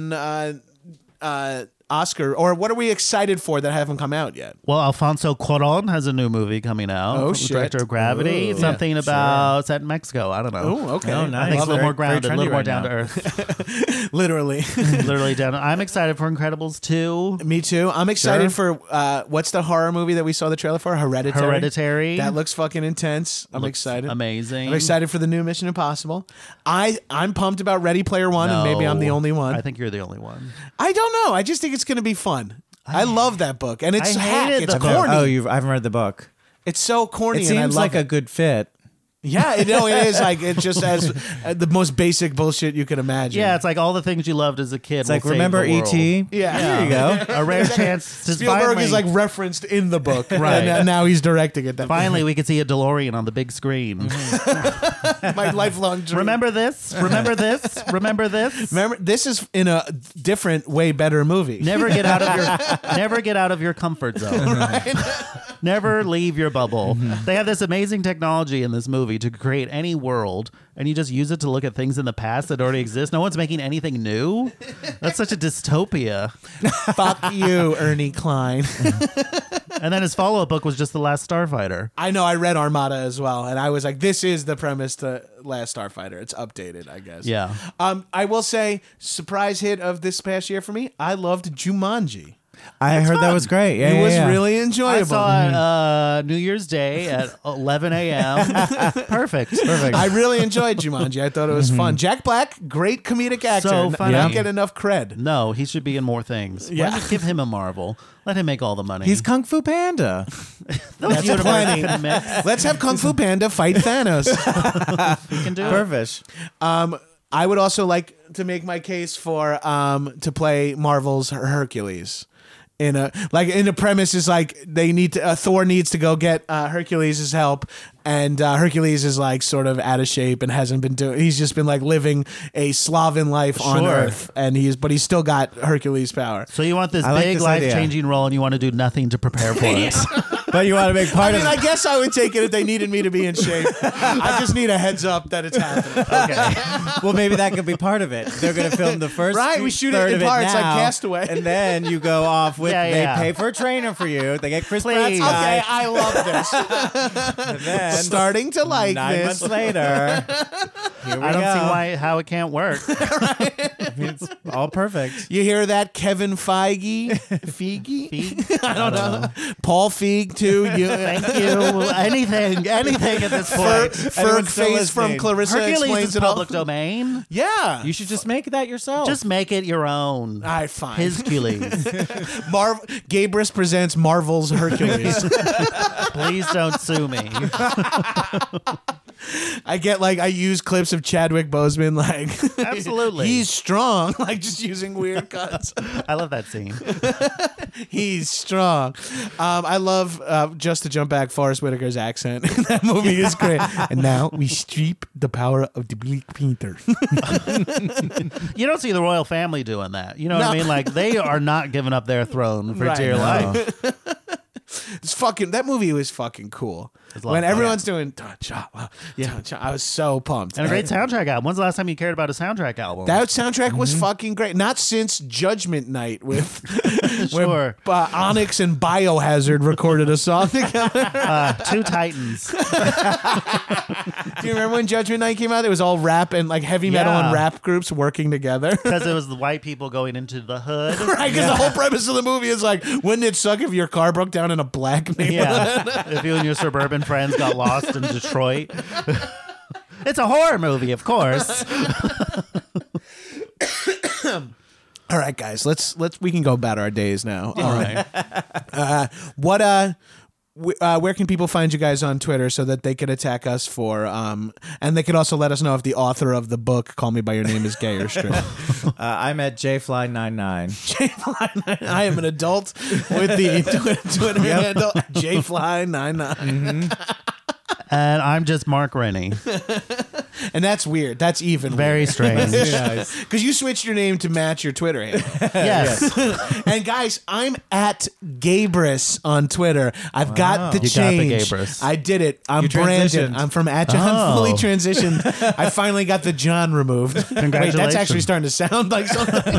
Oscar, or what are we excited for that haven't come out yet? Well, Alfonso Cuarón has a new movie coming out. Oh, The shit. Director of Gravity. Ooh. Something about set in Mexico. I don't know. Oh, okay. Oh, I nice. think it's a little more Very grounded, a trendy little more right down now. to earth. Literally. Literally down. I'm excited for Incredibles 2. Me too. I'm excited Sure. for what's the horror movie that we saw the trailer for? Hereditary. Hereditary. That looks fucking intense. I'm Looks excited. amazing. I'm excited for the new Mission Impossible. I'm pumped about Ready Player One, and maybe I'm the No. only one. I think you're the only one. I don't know. I just think it's going to be fun. I love that book, and it's I hack. hated It's the book. corny. I haven't read the book. It's so corny, It and I seems love like it. a good fit. Yeah, it is like it just has the most basic bullshit you could imagine. Yeah, it's like all the things you loved as a kid. It's like, remember E.T.? Yeah. There you go. A rare chance to Spielberg finally, is like referenced in the book, Right. And now he's directing it. finally we could see a DeLorean on the big screen. My lifelong dream. Remember this? Remember this? Remember this? Remember, this is in a different, way better movie. Never get out of your comfort zone. Never leave your bubble. They have this amazing technology in this movie to create any world, and you just use it to look at things in the past that already exist. No one's making anything new. That's such a dystopia. Fuck you, Ernie Klein. And then his follow-up book was just The Last Starfighter. I know. I read Armada as well, and I was like, "This is the premise to Last Starfighter." It's updated, I guess. Yeah. I will say, surprise hit of this past year for me. I loved Jumanji. I heard that was great. Yeah, It was yeah. really I enjoyable. saw it New Year's Day at 11 a.m. Perfect. I really enjoyed Jumanji. I thought it was fun. Jack Black, great comedic actor. So funny. Not get enough cred. No, he should be in more things. Yeah. Why not give him a Marvel? Let him make all the money. He's Kung Fu Panda. Those universes plenty. can mix. Let's have Kung Fu Panda fight Thanos. We can do it. Perfect. I would also like to make my case for to play Marvel's Hercules. In the premise is like they need to Thor needs to go get Hercules' help, and Hercules is like sort of out of shape and hasn't been doing. He's just been like living a Slavic life on Sure. Earth, and he's still got Hercules power. So you want this I like big this idea. life-changing role, and you want to do nothing to prepare for it. But you want to make part I mean, of I guess I would take it if they needed me to be in shape. I just need a heads up that it's happening. Well, maybe that could be part of it. They're going to film the first Right, we shoot it third in of parts like now, Castaway. and then you go off with. Yeah, yeah. They pay for a trainer for you. They get Chris Please. Pratt's guy. Okay, I love this. And then Starting to like 9 this. months later, here we I don't go. see how it can't work. It's all perfect. You hear that, Kevin Feige? Feige? I don't know. Paul Feig, too. Thank you. Anything at this point. Ferg Anyone's still face from listening. Clarissa Hercules explains is it all. public domain. Yeah. You should just make that yourself. Just make it your own. All right, fine. His Hercules. Gabrus presents Marvel's Hercules. Please don't sue me. I use clips of Chadwick Boseman, like, Absolutely. he's strong, like just using weird cuts. I love that scene. He's strong. I love, just to jump back, Forrest Whitaker's accent in that movie is great. And now we streep the power of the Black Panther. You don't see the royal family doing that. You know what I No. mean? Like, they are not giving up their throne for Right. dear No. life. It's fucking, that movie was fucking cool. It's a lot When of fun. everyone's doing, I was so pumped. And a great soundtrack album. When's the last time you cared about a soundtrack album? That soundtrack was fucking great. Not since Judgment Night with Sure. where Onyx and Biohazard recorded a song together. Two Titans. Do you remember when Judgment Night came out? It was all rap and like heavy metal and Yeah. rap groups working together. Because it was the white people going into the hood. Right, because the whole premise of the movie is like, wouldn't it suck if your car broke down in a black neighborhood? Yeah. If you and your suburban friends got lost in Detroit. It's a horror movie, of course. All right, guys, we can go about our days now. All right. Where can people find you guys on Twitter so that they could attack us for and they could also let us know if the author of the book Call Me by Your Name is gay or straight. I'm at jfly99. I am an adult with the Twitter handle jfly99. And I'm just Mark Rennie. And that's weird. That's even Very strange. because you switched your name to match your Twitter handle. Yes. And guys, I'm at Gabrus on Twitter. I've got the You got the change. Gabrus. I did it. I'm You Brandon. transitioned. I'm from at John. Oh. Fully transitioned. I finally got the John removed. Wait, that's Congratulations. actually starting to sound like something.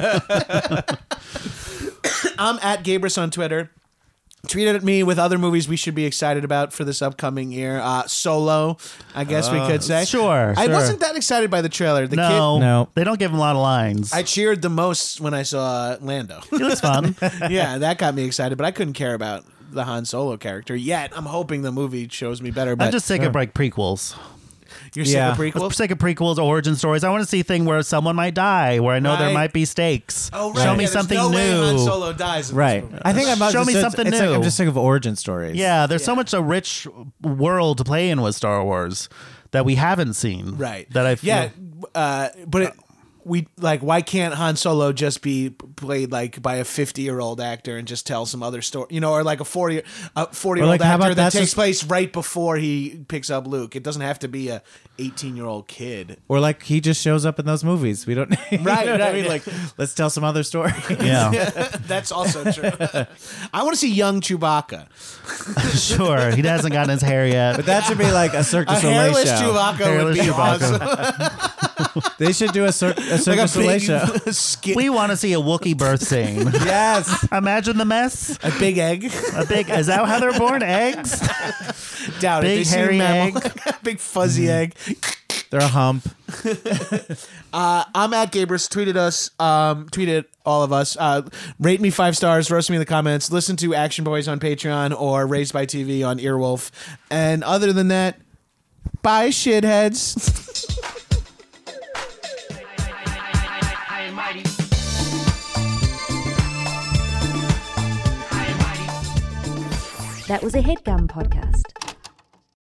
I'm at Gabrus on Twitter. Tweeted at me with other movies we should be excited about for this upcoming year. Solo, I guess we could say. Sure, I sure. wasn't that excited by the trailer. The No. They don't give him a lot of lines. I cheered the most when I saw Lando. He looks fun. Yeah, that got me excited, but I couldn't care about the Han Solo character yet. I'm hoping the movie shows me better. But I'm just sick of like prequels. you're sick of I'm prequels? sick of prequels, origin stories. I want to see a thing where someone might die, where I know there Right. might be stakes. Oh, right. Show me Yeah, there's something no way Han new. Solo dies. in this Right. movie. I think I'm Show me something it's like new. I'm just sick of origin stories. Yeah, there's so much a rich world to play in with Star Wars that we haven't seen. Right. That I feel. Yeah, but we like. Why can't Han Solo just be played like by a 50-year-old actor and just tell some other story? You know, or like a 40-year-old like, how actor about that that's takes just- place right before he picks up Luke. It doesn't have to be a 18-year-old kid. Or like he just shows up in those movies. We don't. You know what I right, mean? yeah. Like, let's tell some other story. Yeah. That's also true. I want to see young Chewbacca. Sure. He hasn't gotten his hair yet. But that should be like a Cirque A du Soleil hairless show. Chewbacca would Hairless be Chewbacca. awesome. They should do a Cirque du Soleil show. skin, We want to see a Wookiee birth scene. Yes. Imagine the mess. a big egg. Is that how they're born? Eggs? Doubt it. Big They see a hairy mammal. egg. Big fuzzy egg. They're a hump. I'm at Gabrus. Tweeted us. Tweeted all of us. Rate me 5 stars. Roast me in the comments. Listen to Action Boys on Patreon or Raised by TV on Earwolf. And other than that, bye, shitheads. That was a HeadGum podcast.